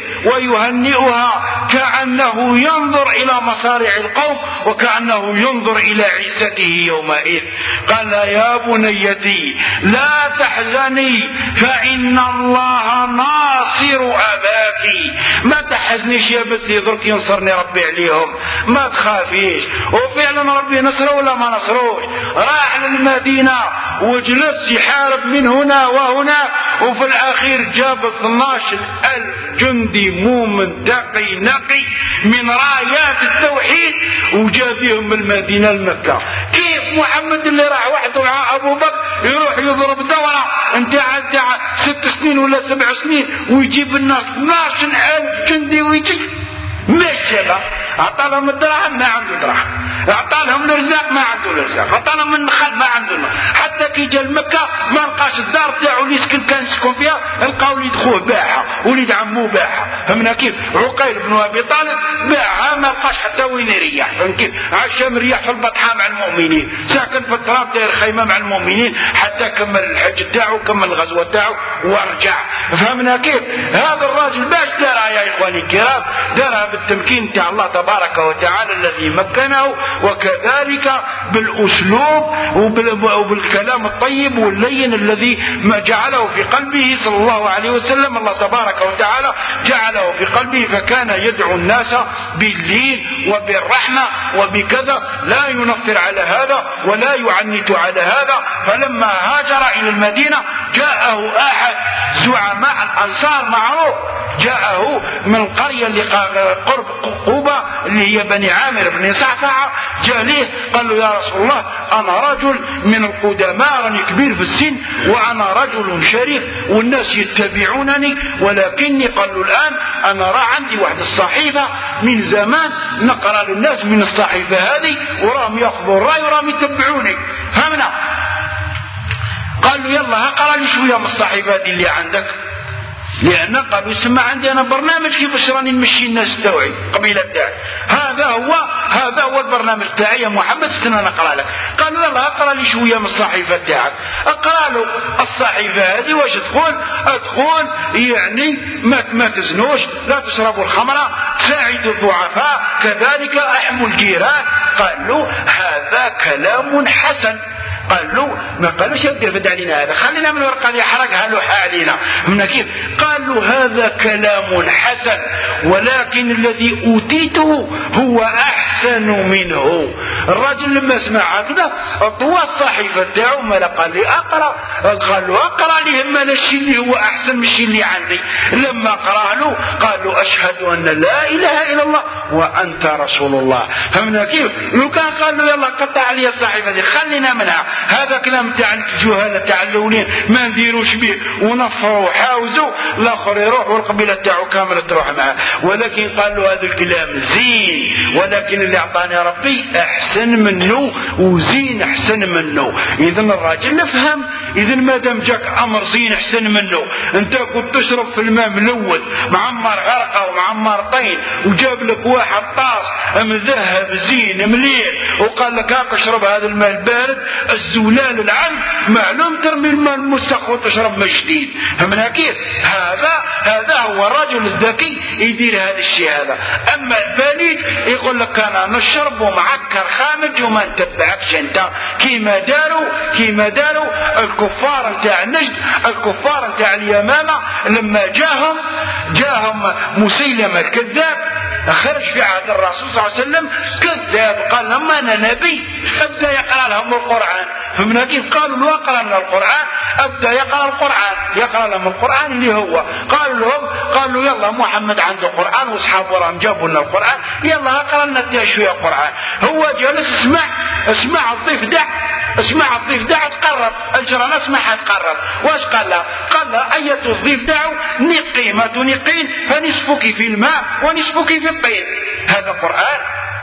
ويهنئها كأنه ينظر إلى مصارع القوم وكأنه ينظر إلى عزته يومئذ. قال يا بنيتي لا تحزني فإن الله ناصر أباك. ما تحزنيش يا بنتي درك ينصرني ربي عليهم ما تخافيش. وفعلا ربي نصره ولا ما نصروش؟ راح للمدينة وجلس يحارب من هنا وهنا وفي الأخير جاب اثناشر ألف جندي مؤمن تقي نقي من رايات التوحيد وجابهم من المدينة لمكة. كيف محمد اللي راح وحده مع أبو بكر يروح يضرب دورة انت ست سنين ولا سبع سنين ويجيب الناس اثناشر ألف جندي ويجي ماشي بقى اعطالهم الدراهم ما عنده دراهم، اعطالهم الرزاق ما عنده الرزاق، اعطالهم النخل ما عنده النخل. حتى كي جا لمكة ما لقاش الدار تاعو اللي يسكن كان يسكن فيها، لقاو وليد خوه باعها وليد عمو باعها. فهمنا كيف؟ عقيل بن ابي طالب باعها ما لقاش حتى وين يريح. فهم كيف؟ عاش مريح في البطحاء مع المؤمنين، ساكن في التراب داير خيمة مع المؤمنين حتى كمل الحج تاعو كمل الغزوة تاعو ورجع. فهمنا كيف؟ هذا الراجل باش دارها يا اخواني الكرام؟ دارها بالتمكين تاع الله تبارك وتعالى الذي مكنه، وكذلك بالأسلوب وبالكلام الطيب واللين الذي ما جعله في قلبه صلى الله عليه وسلم. الله تبارك وتعالى جعله في قلبه فكان يدعو الناس باللين وبالرحمة وبكذا، لا ينفر على هذا ولا يعنت على هذا. فلما هاجر إلى المدينة جاءه أحد زعماء مع الأنصار معروف، جاءه من القرية اللي قرب قوبة اللي هي بني عامر بن صعصعة، جاء ليه قال له يا رسول الله أنا رجل من القدماء، راني كبير في السن وأنا رجل شريف والناس يتبعونني، ولكني قال له الآن أنا راه عندي واحد الصحيفة من زمان نقرأ للناس من الصحيفة هذه وراهم يأخذوا الرأي وراهم يتبعوني، فهمنا؟ قال له يلا اقرأ لي شوية من الصحيفة دي اللي عندك، لأن قالوا يسمى عندي أنا برنامج كيفاش راني نمشي الناس تاعي قبيلة تاعي، هذا هو هذا هو البرنامج تاعي يا محمد، استنى نقرأ لك. قالوا يلا اقرأ لي شوية من الصحيفة تاعك، اقرأ له الصحيفة هذه واش تقول؟ تقول يعني ما ما تزنوش، لا تشربوا الخمرة، تساعدوا الضعفاء، كذلك احموا الجيران. قال له هذا كلام حسن. قال له ما قالوش يدير فد علينا هذا، خلينا من الورقه اللي حرقها له علينا من كيف. قال له هذا كلام حسن ولكن الذي اوتيته هو احسن منه. الرجل لما سمع هكذا طوى الصحيفه تاعو، ما قال لي اقرا، قال له اقرا لي ما الشيء اللي هو احسن من الشيء اللي عندي. لما قرا له قال له اشهد ان لا اله الا الله وانت رسول الله. فهمنا كيف؟ لو كان قال له يلا قطع لي الصحيفه دي خلينا منها، هذا كلام تاع الجهله تاع الاولين ما نديروش به ونفروا وحاوزوا، الاخر يروح والقبيله تاعو كامله تروح معه. ولكن قال له هذا الكلام زين ولكن اللي اعطاني ربي احسن منه وزين احسن منه. اذا الراجل نفهم، اذا ما دام جاك امر زين احسن منه، انت كنت تشرب في الماء ملوث معمر غرقه ومعمر طين وجاب لك واحد طاس مذهب زين مليح وقال لك هاك اشرب هذا الماء البارد الزلال العذب، معلوم ترمي الماء المسخ وتشرب ماء جديد. فمن كيف هذا هذا هو الرجل الذكي يدير هذا الشيء هذا. اما البليد يقول لك انا نشرب ومعكر خامج وما نتبعكش انت، كيما داروا كيما داروا الكفار نتاع النجد، الكفار نتاع اليمامه لما جاهم جاهم مسيلمه الكذاب خرج في عهد الرسول صلى الله عليه وسلم كذاب، قال لهم انا نبي، ابدا يقرا لهم القران. فمن كيف قالوا له اقرا لنا القران، ابدا يقرا القران، يقرا لهم القران اللي هو قالوا لهم قالوا يلا محمد عنده قران واصحابه راهم جابوا لنا القران، يلا اقرا لنا شويه قران. هو جالس اسمع اسمع الضيف دع اسمع الضيف دع تقرب الجيران اسمعها تقرب. واش قال لها؟ قال لها اية الضيف دعوا نقي ما تنقين فنصفك في الماء ونصفك في الطين. هذا قرآن.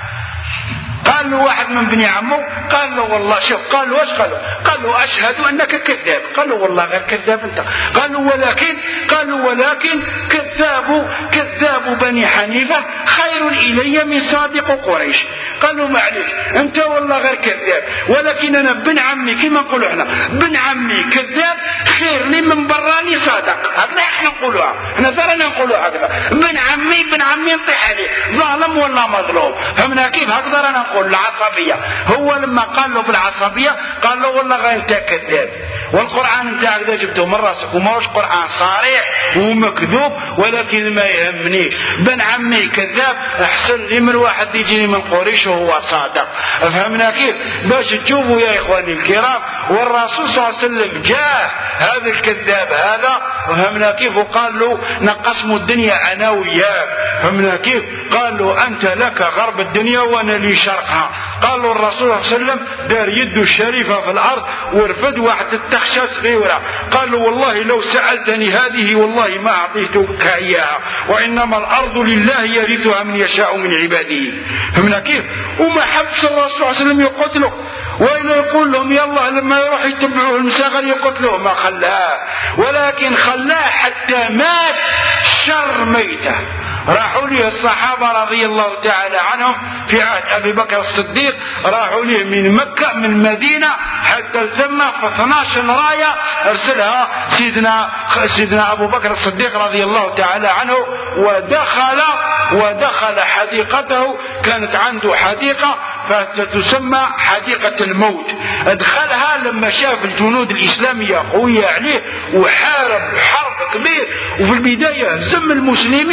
قال له واحد من بني عمه قال له والله شوف، قال له واش قال له؟ قال له اشهد انك كذاب. قال له والله غير كذاب انت. قال له ولكن قال له ولكن كذاب كذاب بني حنيفه خير الي من صادق قريش. قال له معليش انت والله غير كذاب، ولكن انا بن عمي كما نقولوا احنا بن عمي كذاب خير لي من براني صادق. هكذا احنا نقولوها، احنا ترى نقولوا هكذا بن عمي بن عمي نطيح عليه ظالم ولا مظلوم. فهمنا كيف؟ هكذا رانا نقول العصبيه. هو لما قال له بالعصبيه قال له والله غير انت كذاب، والقران نتاعك اذا جبته من راسك وماهوش قران صريح ومكذوب، ولكن ما يهمني بن عمي كذاب احسن لي من واحد يجي من قريش وهو صادق. فهمنا كيف؟ باش تشوفوا يا اخواني الكرام، والرسول صلى الله عليه وسلم جاء هذا الكذاب هذا فهمنا كيف؟ وقال له نقسم الدنيا انا وياك. فهمنا كيف؟ قال له انت لك غرب الدنيا وانا لي شرقها. قال له الرسول صلى الله عليه وسلم دار يده الشريفه في الارض ورفد واحد التخشه صغيره، قال له والله لو سالتني هذه والله ما اعطيتك اياها، وانما الارض لله يرثها من يشاء من عباده. فهمنا كيف؟ وما حبس الرسول صلى الله عليه وسلم يقتله، وإلا يقول لهم يلا لما يروح يتبعوه المساغل يقتلوه، ما خلاه، ولكن خلاه حتى مات شر ميته. راحوا ليه الصحابة رضي الله تعالى عنهم في عهد أبي بكر الصديق، راحوا ليه من مكة من المدينة حتى الثمة في اثناشر راية أرسلها سيدنا سيدنا أبو بكر الصديق رضي الله تعالى عنه، ودخل ودخل حديقته، كانت عنده حديقة فتسمى حديقة الموت، ادخلها لما شاف الجنود الإسلامية قوية عليه وحارب حرب كبير، وفي البداية هزم المسلمين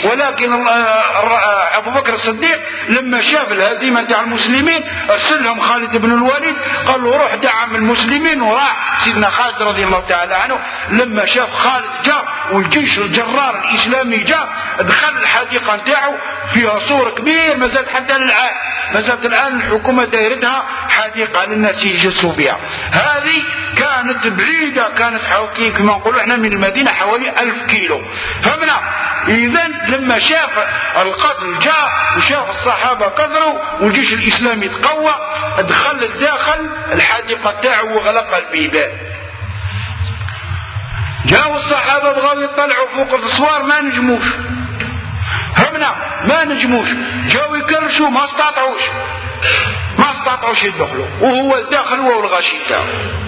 ولكن أبو بكر الصديق لما شاف الهزيمة تاع المسلمين أرسلهم خالد بن الوليد، قال له روح دعم المسلمين، وراح سيدنا خالد رضي الله تعالى عنه. لما شاف خالد جاء والجيش الجرار الإسلامي جاء، دخل الحديقة نتاعو فيها سور كبير مازالت حتى الآن، مازالت الآن الحكومة دايرتها حديقة للناس يجلسوا بها. هذه كانت بعيدة، كانت حوالي كما نقولوا احنا من المدينة حوالي ألف كيلو. فهمنا؟ إذا لما شاف القتل جاء وشاف الصحابة كثروا والجيش الإسلامي تقوى، دخل داخل الحديقة تاعو وغلق البيبان. جاءوا الصحابة بغاو يطلعوا فوق الاسوار ما نجموش، همنا ما نجموش، جاوا يكرشوا ما استطاعوش ما استطاعوش يدخلوا، وهو الداخل هو والغشي تاعو،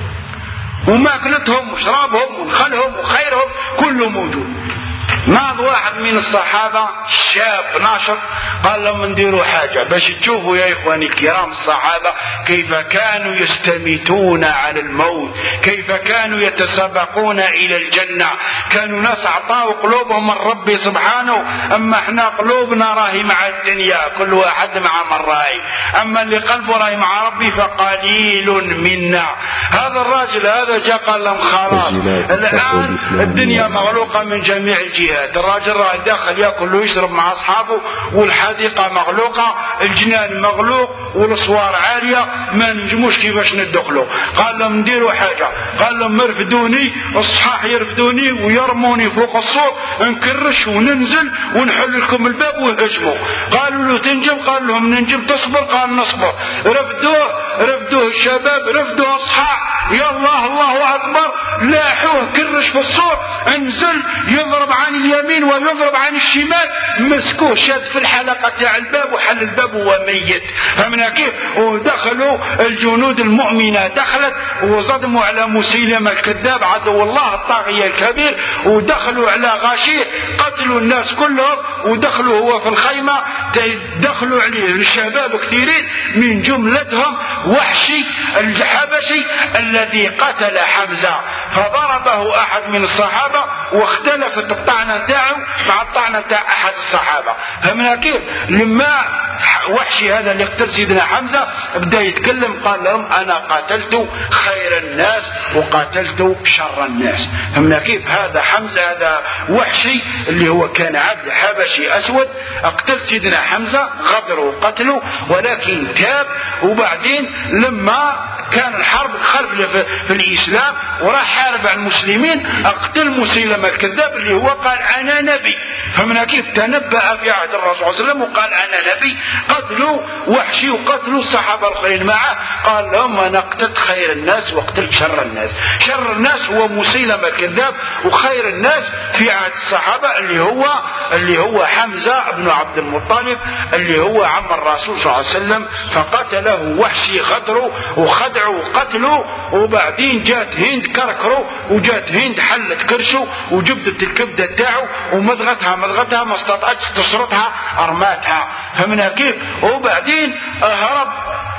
وماكلتهم وشرابهم ونخلهم وخيرهم كله موجود. ناض واحد من الصحابة شاب ناشط قال لهم نديروا حاجة باش تشوفوا يا إخواني الكرام الصحابة كيف كانوا يستميتون على الموت، كيف كانوا يتسابقون إلى الجنة. كانوا ناس أعطاوا قلوبهم من ربي سبحانه، أما احنا قلوبنا راهي مع الدنيا، كل واحد مع من راهي، أما اللي قلبه راهي مع ربي فقليل منا. هذا الراجل هذا جاء قال لهم خلاص الآن الدنيا مغلوقة من جميع الجهات، الراجل راه داخل ياكل ويشرب مع اصحابه، والحديقه مغلوقه، الجنان مغلوق، والاسوار عاليه، ما نجموش كيفاش ندخلوا. قال لهم نديروا حاجه، قال لهم ارفدوني، الصحاح يرفدوني ويرموني فوق السور، نكرش وننزل ونحل لكم الباب ويهجموا. قالوا له تنجم؟ قال لهم ننجم. تصبر؟ قال نصبر. رفدوه رفدوه الشباب، رفدوه الصحاح، يا الله الله اكبر، لاحوه كرش في السور، انزل يضرب عن اليمين ويضرب عن الشمال، مسكوه شاد في الحلقة تاع الباب وحل الباب وهو ميت. فمن كيف؟ ودخلوا الجنود المؤمنة دخلت وصدموا على مسيلمة الكذاب عدو الله الطاغية الكبير، ودخلوا على غاشيه قتلوا الناس كلهم، ودخلوا هو في الخيمة، دخلوا عليه الشباب كثيرين من جملتهم وحشي الحبشي الذي قتل حمزة، فضربه أحد من الصحابة واختلفت الطعنة تاعه مع الطعنة تاع أحد الصحابة. فمن كيف؟ لما وحشي هذا اللي قتل سيدنا حمزة بدأ يتكلم، قال لهم أنا قاتلت خير الناس وقاتلت شر الناس. فمن كيف؟ هذا حمزة هذا وحشي اللي هو كان عبد حبشي أسود، اقتل سيدنا حمزة غدر وقتله، ولكن تاب. وبعدين لما كان الحرب خلف في الإسلام وراح حارب على المسلمين، اقتل مسيلمة الكذاب اللي هو قال أنا نبي. فمن كيف؟ تنبأ في عهد الرسول صلى الله عليه وسلم وقال أنا نبي. قتلوا وحشي وقتلوا الصحابة الآخرين معه، قال لهم أنا قتلت خير الناس وقتلت شر الناس. شر الناس هو مسيلمة الكذاب، وخير الناس في عهد الصحابة اللي هو اللي هو حمزة بن عبد المطلب اللي هو عم الرسول صلى الله عليه وسلم، فقتله وحشي غدره وخدعه وقتله. وبعدين جات هند كركره، وجات هند حلت كرشه وجبدت الكبدة تاعه ومضغتها مضغتها ما استطاعتش تشرطها ارماتها. فمن كيف؟ وبعدين هرب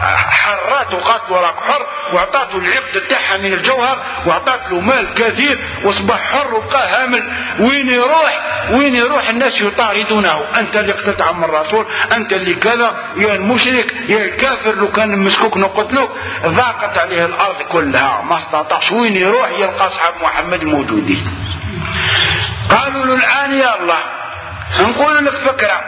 حرات وقاتل وراك حر، واعطاته العقد تاعها من الجوهر، واعطات له مال كثير، واصبح حر وبقى هامل. وين يروح وين يروح الناس يطاردونه، انت اللي قتلت عم الرسول، انت اللي كذا، يا المشرك يا الكافر، لو كان مسكوك نقتلوك. ضاقت عليه الارض كلها ما استطاعش، وين يروح يلقى اصحاب محمد موجودين. قالوا له الان يا الله نقول لك فكره،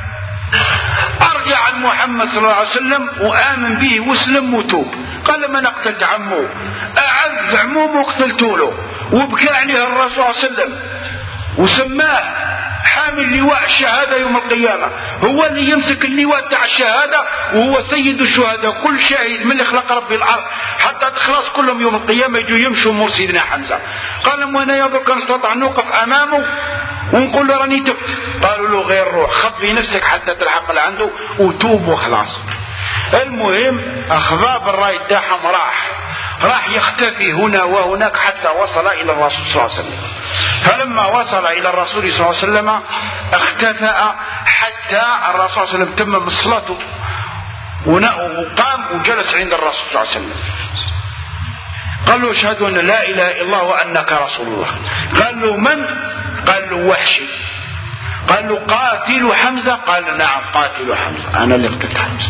ارجع عن محمد صلى الله عليه وسلم وامن به واسلم وتوب. قال لما انا قتلت عمه اعز عمومه قتلته له، وبكى عليه الرسول صلى الله عليه وسلم وسماه حامل لواء الشهادة يوم القيامة، هو اللي يمسك اللواء تاع الشهادة، وهو سيد الشهداء. كل شاهد من اللي خلق ربي الأرض حتى تخلص كلهم يوم القيامة يجوا يمشوا مور سيدنا حمزة. قال لهم وانا يا كان نستطيع نوقف امامه ونقول له راني تبت؟ قالوا له غير روح، خبي نفسك حتى تلحق لعنده وتوب وخلاص. المهم اخذاب الراي تاعهم راح راح يختفي هنا وهناك حتى وصل الى الرسول صلى الله عليه وسلم. فلما وصل الى الرسول صلى الله عليه وسلم اختفأ حتى الرسول صلى الله عليه وسلم تمم الصلاة وقام وجلس عند الرسول صلى الله عليه وسلم. قال له اشهد ان لا اله الا الله وانك رسول الله. قال له من؟ قال له وحشي. قال له قاتل حمزة؟ قال نعم قاتل حمزة، أنا اللي قتلت حمزة.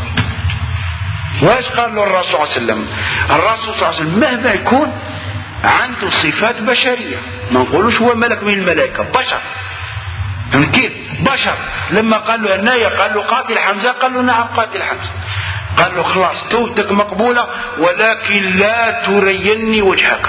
واش قال له الرسول صلى الله عليه وسلم؟ الرسول صلى الله عليه وسلم مهما يكون عنده صفات بشرية، ما نقولوش هو ملك من الملائكة، بشر كيف بشر. لما قال له الناية قال له قاتل حمزة؟ قال له نعم قاتل حمزة. قال له خلاص توبتك مقبولة ولكن لا تريني وجهك.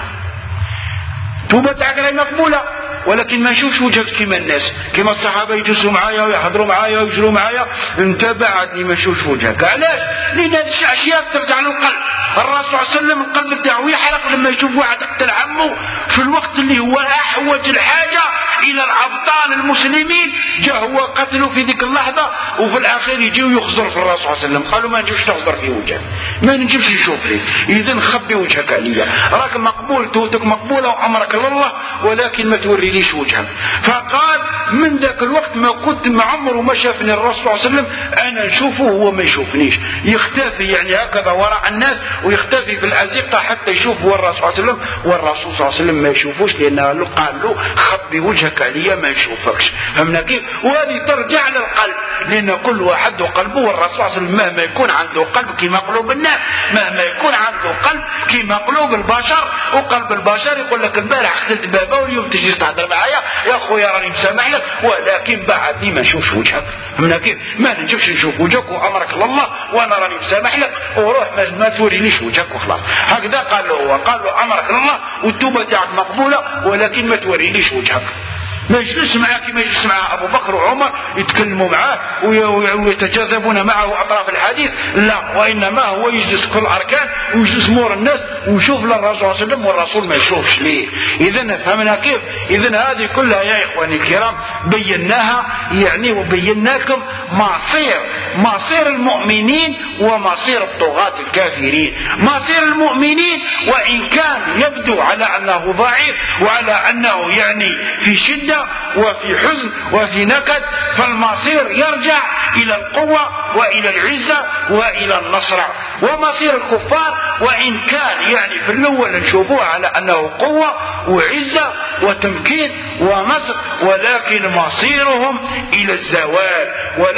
توبتك مقبولة ولكن ما نشوفش وجهك كما الناس، كما الصحابة يجلسوا معايا ويحضروا معايا ويجروا معايا، انت بعدني ما نشوفش وجهك. علاش؟ لأن هذه الأشياء ترجع للقلب. الرسول صلى الله عليه وسلم القلب بتاعه يحرق لما يشوف واحد قتل عمه في الوقت اللي هو أحوج الحاجة إلى الأبطال المسلمين، جاء هو قتله في ذيك اللحظة، وفي الأخير يجيو يخزر في الرسول صلى الله عليه وسلم. قالوا ما نجيبش تخزر في وجهك، ما نجيبش نشوف فيك، إذن خبي وجهك عليا، راك مقبول، توبتك مقبولة وأمرك لله، ولكن ما توريليش وجهك. فقال من ذاك الوقت ما كنت مع عمره ما شافني الرسول صلى الله عليه وسلم، أنا نشوفه وهو ما يشوفنيش، يختفي يعني هكذا وراء الناس ويختفي في الأزقة حتى يشوف هو الرسول صلى الله عليه وسلم، والرسول صلى الله عليه وسلم ما يشوفوش، لأنه قال له خبي وجهك عليا ما نشوفكش. فهمنا كيف؟ وهذه ترجع للقلب، لأن كل واحد قلبه، والرسول صلى الله عليه وسلم مهما يكون عنده قلب كما قلوب الناس، مهما يكون عنده قلب كما قلوب البشر، وقلب البشر يقول لك البارح قتلت بابا واليوم تجي تهضر معايا يا خويا راني مسامح لك، ولكن بعدني ما نشوفش وجهك. فهمنا كيف؟ ما نجيبش نشوف وجهك وأمرك لله وانا راني مسامح لك، وروح ما تورينيش وجهك وخلاص. هكذا قال له هو، قال له أمرك لله والتوبة تاعك مقبولة ولكن ما تورينيش وجهك. ما يجلس معاه كما يجلس مع أبو بكر وعمر يتكلموا معاه ويتجاذبون معه أطراف الحديث، لا، وإنما هو يجلس كل أركان ويجلس مور الناس ويشوف للرسول صلى الله عليه وسلم والرسول ما يشوفش ليه. إذن فهمنا كيف؟ إذن هذه كلها يا إخواني الكرام بيناها يعني، وبيناكم مصير مصير المؤمنين ومصير الطغاة الكافرين. مصير المؤمنين وإن كان يبدو على أنه ضعيف وعلى أنه يعني في شدة وفي حزن وفي نكد، فالمصير يرجع إلى القوة وإلى العزة وإلى النصر. ومصير الكفار وإن كان يعني في الأول نشوفوه على أنه قوة وعزة وتمكين ونصر، ولكن مصيرهم إلى الزوال،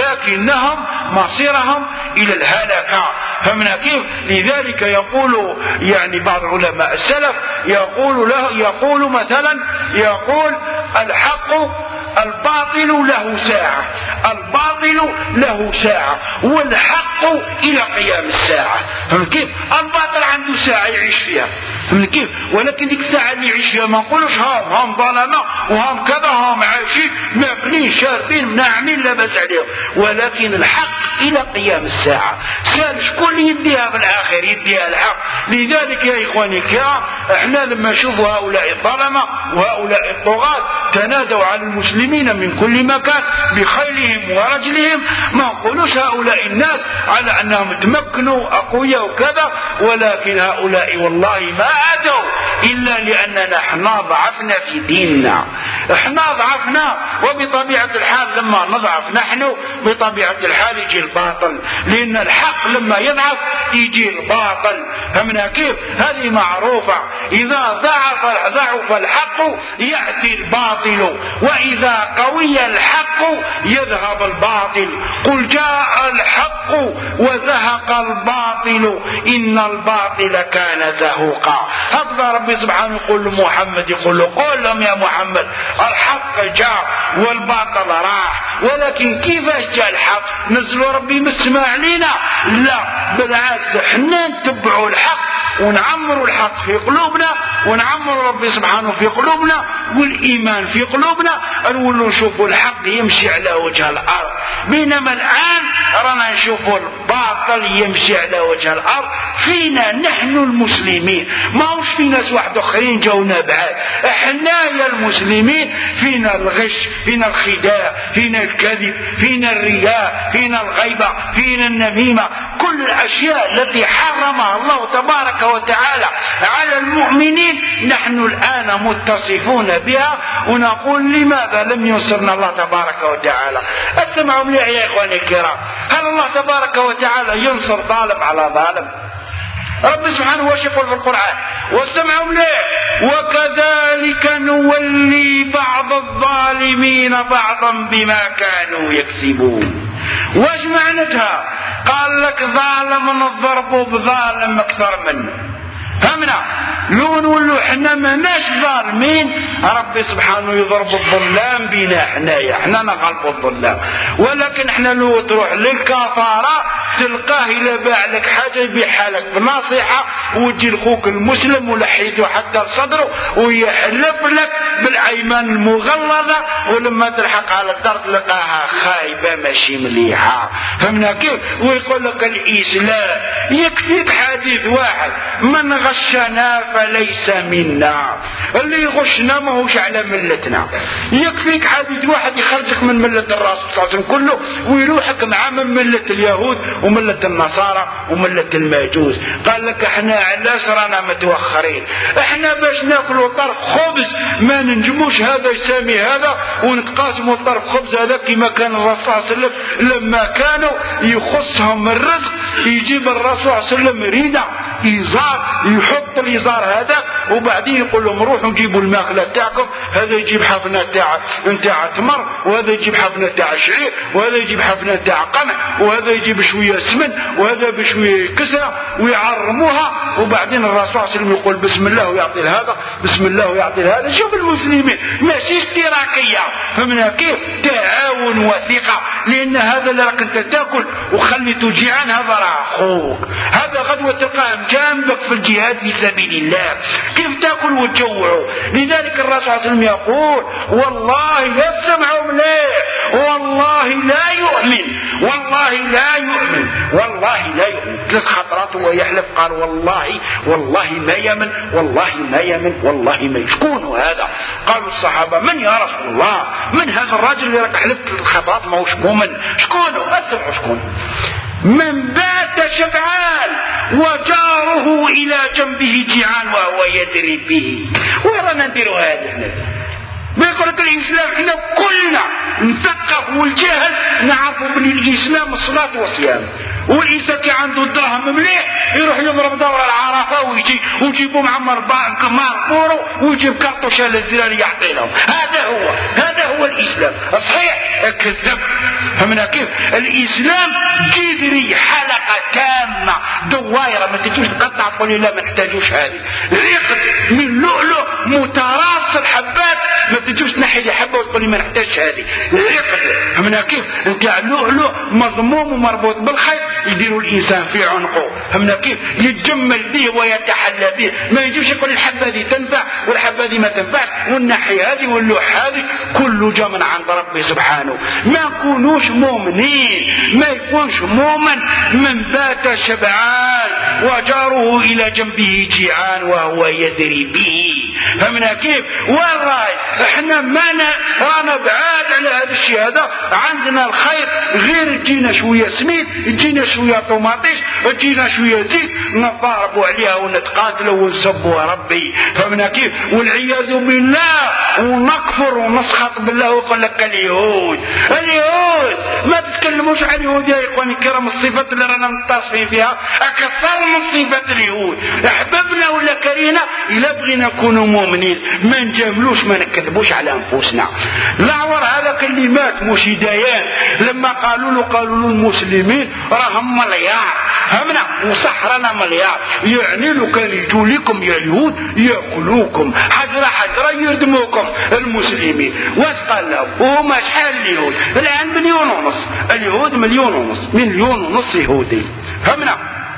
ولكنهم مصيرهم إلى الهلكة. فمن كيف؟ لذلك يقول يعني بعض علماء السلف يقول له يقول مثلا يقول الحق الباطل له ساعة، الباطل له ساعة والحق إلى قيام الساعة. فهمت كيف؟ الباطل عنده ساعة يعيش فيها، فهمت كيف؟ ولكن ديك الساعة اللي يعيش فيها ما نقولوش هام هام ظلمة وهام كذا هام عايشين ماكلين شاربين مناعمين لا بأس عليهم، ولكن الحق إلى قيام الساعة. سال شكون يديها في الآخر؟ يديها الحق. لذلك يا إخواني الكرام احنا لما نشوف هؤلاء الظلمة وهؤلاء الطغاة تنادوا على المسلمين من كل مكان بخيلهم ورجلهم، ما نقولوش هؤلاء الناس على أنهم تمكنوا أقوياء وكذا، ولكن هؤلاء والله ما أتوا إلا لأننا احنا ضعفنا في ديننا، احنا ضعفنا، وبطبيعة الحال لما نضعف نحن بطبيعة الحال يجي الباطل، لأن الحق لما يضعف يجي الباطل. فمن كيف؟ هذه معروفة، إذا ضعف ضعف الحق يأتي الباطل، وإذا قوي الحق يذهب الباطل. قل جاء الحق وزهق الباطل إن الباطل كان زهوقا. هكذا ربي سبحانه يقول لمحمد، يقول له قل لهم يا محمد الحق جاء والباطل راح، ولكن كيفاش جاء الحق؟ نزلوا ربي من السماء علينا؟ لا، بالعكس احنا نتبعوا الحق ونعمروا الحق في قلوبنا، ونعمروا ربي سبحانه في قلوبنا والإيمان في قلوبنا، نقولوا نشوفوا الحق يمشي على وجه الأرض، بينما الآن رانا نشوفوا الباطل يمشي على وجه الأرض فينا نحن المسلمين، ما هوش في ناس واحد آخرين جاونا بعاد. احنا يا المسلمين فينا الغش، فينا الخداع، فينا الكذب، فينا الرياء، فينا الغيبة، فينا النميمة، كل الأشياء التي حرمها الله تبارك وتعالى على المؤمنين نحن الآن متصفون بها، ونقول لماذا لم ينصرنا الله تبارك وتعالى؟ اسمعوا مليح يا إخواني الكرام، هل الله تبارك وتعالى ينصر ظالم على ظالم؟ رب سبحانه واش يقول في القرآن؟ واسمعوا مليح، وكذلك نولي بعض الظالمين الظالمين بعضا بما كانوا يكسبون. واش معناتها؟ قال لك ظالم نضربه بظالم اكثر منه. فهمنا؟ لو نقولوا احنا ماناش ظالمين ربي سبحانه يضرب الظلام بنا حنايا، احنا نغلبوا الظلام. ولكن احنا لو تروح للكفاره تلقاه الى باع لك حاجه يبيعها لك بنصيحه وتجي لخوك المسلم ولحيته حتى لصدره ويحلف لك بالايمان المغلظه، ولما تلحق على الدار تلقاها خايبه ماشي مليحه. فهمنا كيف؟ ويقول لك الاسلام يكفيك حديث واحد: من غشنا فليس منا. اللي يغشنا ما هوش على ملتنا. يكفيك حديث واحد يخرجك من ملة الرسول صلى الله عليه وسلم كله ويروحك مع من ملة اليهود وملة النصارى وملة المجوس. قال لك احنا علاش رانا متوخرين؟ احنا باش ناكلوا طرف خبز ما ننجموش هذا يسامي هذا ونتقاسموا طرف خبز هذا كما كان الرسول صلى الله عليه وسلم لما كانوا يخصهم الرزق يجيب الرسول صلى الله عليه وسلم ريدة إزار يحط الإزار هذا وبعدين يقول لهم روحوا جيبوا الماكلة تاعكم، هذا يجيب حفنة تاع نتاع تمر وهذا يجيب حفنة تاع شعير وهذا يجيب حفنة تاع قمح وهذا يجيب شوية سمن وهذا بشوية كسرة ويعرموها. وبعدين الرسول صلى الله عليه وسلم يقول بسم الله ويعطي هذا بسم الله ويعطي هذا. شوف المسلمين ماشي اشتراكية، فمن كيف تعاون وثيقة، لأن هذا اللي راك انت تاكل وخليته جيعان هذا راه اخوك، هذا غدوة تلقاه جنبك في الجهاد في سبيل الله. كيف تاكل وتجوعه؟ لذلك الرسول صلى الله عليه وسلم يقول والله لا تسمعوا مليح والله لا يؤمن والله لا يؤمن والله لا يؤمن. ثلاث خطرات وهو يحلف قال والله والله ما يمن والله ما يمن والله ما. شكون هذا؟ قالوا الصحابة من يا رسول الله؟ من هذا الرجل اللي راك حلفت الخطرات ما هوش مؤمن؟ شكونه؟ اسمعوا شكون؟ من بات شبعان وجاره الى جنبه جيعان وهو يدري به. ورانا نديروا هذا الناس بيقول لك الاسلام احنا كلنا نثقف والجهل نعرفوا بان الاسلام الصلاه والصيام. والانسان كي عنده الدراهم مليح يروح يضرب دوره العرفه ويجي ويجيبوا معمر كمار بورو ويجيب كرطوشه للزرار يعطي لهم. هذا هو هذا هو الاسلام صحيح. كذب. فمن كيف الاسلام جذري حلقه تامه دوائره ما تجوش تقطع تقولي لا ما نحتاجوش هذه. ريق من لؤلؤ متراص الحبات ما تجوش تنحي لي حبه وتقولي ما نحتاجش هذه. ريق فمن كيف نتاع لؤلؤ مضموم ومربوط بالخيط يديروا الانسان في عنقه. فهمنا كيف يتجمل به ويتحلى به. ما يجيش يقول الحبه هذه تنفع والحبه هذه ما تنفعش والنحي هذه واللوح هذه كله جاء من عند ربي سبحانه. ما نكونوش مؤمنين ما يكونش مؤمن من بات شبعان وجاره الى جنبه جيعان وهو يدري به. فهمنا كيف؟ والله احنا ما رانا بعاد على هذا الشيء هذا. عندنا الخير غير تجينا شويه سميد تجينا شويه طوماطيش تجينا شويه زيت نضاربوا عليها ونتقاتلوا ونسبوا ربي. فهمنا كيف؟ والعياذ بالله ونكفر ونسخط بالله. ويقول لك اليهود اليهود ما تتكلموش عن اليهود يا اخواني الكرام. الصفات اللي رانا متصفين فيها اكثر من صفات اليهود. احببنا ولا كرهنا الا بغينا نكونوا مؤمنين ما نجاملوش ما نكذبوش على انفسنا. العور هذا كلمات مش هدايات. لما قالوا له قالوا له المسلمين راهم مليار همنا وصح رانا مليار. يعني لو كان يجوا لكم يا اليهود ياكلوكم حجره حجره يردموكم المسلمين. واش قال لهم؟ وهما شحال اليهود الان؟ مليون ونص. اليهود مليون ونص مليون ونص يهودي. فهمنا؟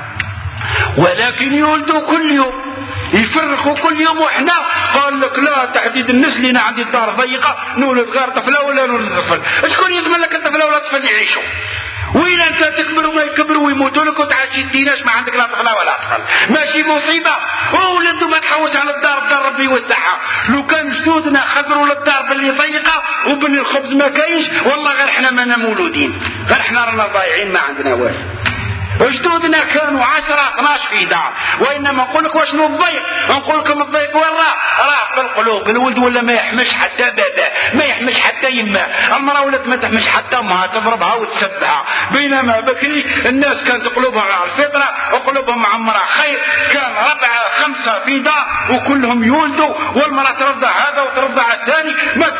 ولكن يولدوا كل يوم يفرقوا كل يوم. وإحنا قال لك لا تحديد النسل. لنا عندي الدار ضيقة نولد غير طفلة ولا نولد طفل. شكون يضمن لك الطفلة ولا طفل يعيشوا؟ وين انت تكبر وما يكبروا ويموتوا لك وتعيش الديناش ما عندك لا طفلة ولا طفل؟ ماشي مصيبة؟ وولدوا ما تحوش على الدار الدار ربي يوسعها. لو كان جدودنا خزروا للدار باللي ضيقة وبن الخبز ما كاينش والله غير احنا ما مولودين. غير احنا رانا ضايعين ما عندنا والو. جدودنا كانوا عشرة اثناش في دار. وإنما نقول لك واش الضيق؟ نقول لكم الضيق وين راه؟ راه في القلوب. الولد ولا ما يحمش حتى بابا ما يحمش حتى يما. المرأة ولات ما تحمش حتى امها تضربها وتسبها. بينما بكري الناس كانت قلوبها على الفطرة وقلوبهم معمرة خير. كان ربعة خمسة في دار وكلهم يولدوا والمرأة ترضع هذا وترضع الثاني ما تفرق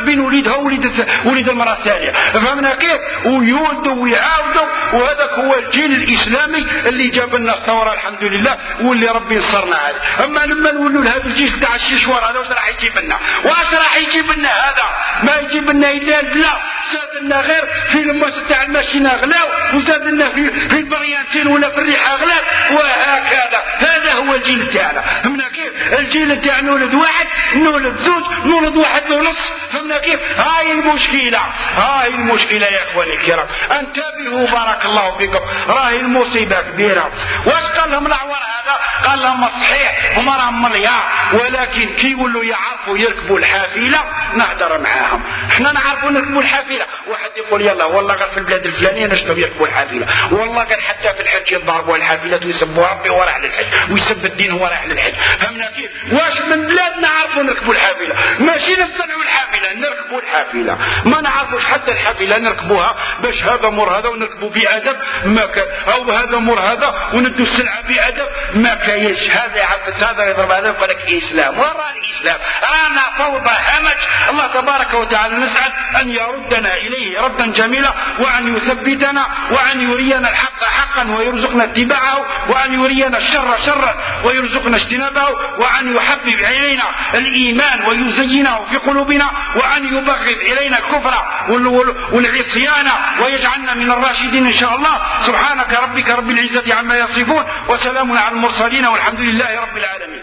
بين وليدها ووليد وليد المرأة الثانية. فهمنا كيف؟ ويولدوا ويعاودوا، وهذاك هو الجيل الإسلامي اللي جاب لنا الثورة الحمد لله، واللي ربي نصرنا عليه. أما لما نولوا لهذا الجيل تاع الشيشوار هذا واش راح يجيب لنا؟ واش راح يجيب لنا هذا؟ ما يجيب لنا إلا البلا، زاد لنا غير في المس تاع الماشينة غلاو، وزاد لنا في في البريانتين ولا في الريحة غلاو، وهكذا. هذا هو الجيل تاعنا. فهمنا كيف؟ الجيل تاع نولد واحد، نولد زوج، نولد واحد ونص. فهمنا كيف؟ هاي المشكلة، هاي المشكلة يا اخواني الكرام. انتبهوا بارك الله فيكم، راهي المصيبة كبيرة. واش قال لهم العور هذا؟ قال لهم صحيح هما راهم مليار، ولكن كي يولوا يعرفوا يركبوا الحافلة نهدر معاهم. احنا نعرفوا نركبوا الحافلة، واحد يقول يلا والله غير في البلاد الفلانية نشتوا يركبوا الحافلة، والله قال حتى في الحج يضربوا الحافلة ويسبوا ربي وراح للحج، ويسب الدين وراح للحج. فهمنا كيف؟ واش من بلادنا نعرفوا نركبوا الحافلة، ماشي نصنعوا الحافلة نركبوا الحافلة. ما نعرفوش حتى الحافلة نركبوها باش هذا مر هذا ونركبوا بأدب ما كان، او هذا مر هذا وندوا السلعة بأدب ما كاينش. هذا عفت هذا يضرب هذا يقول لك الاسلام. ورا الاسلام رانا فوضى همج. الله تبارك وتعالى نسأل ان يردنا اليه ردا جميلا، وان يثبتنا، وان يرينا الحق حقا ويرزقنا اتباعه، وان يرينا الشر شرا ويرزقنا اجتنابه، وان يحبب الينا الايمان ويزينه في قلوبنا، وان يبغض الينا الكفر والعصيان ويجعلنا من الراشدين ان شاء الله. سبحانك ربك رب العزة عما يصفون، وسلام على المرسلين، والحمد لله رب العالمين.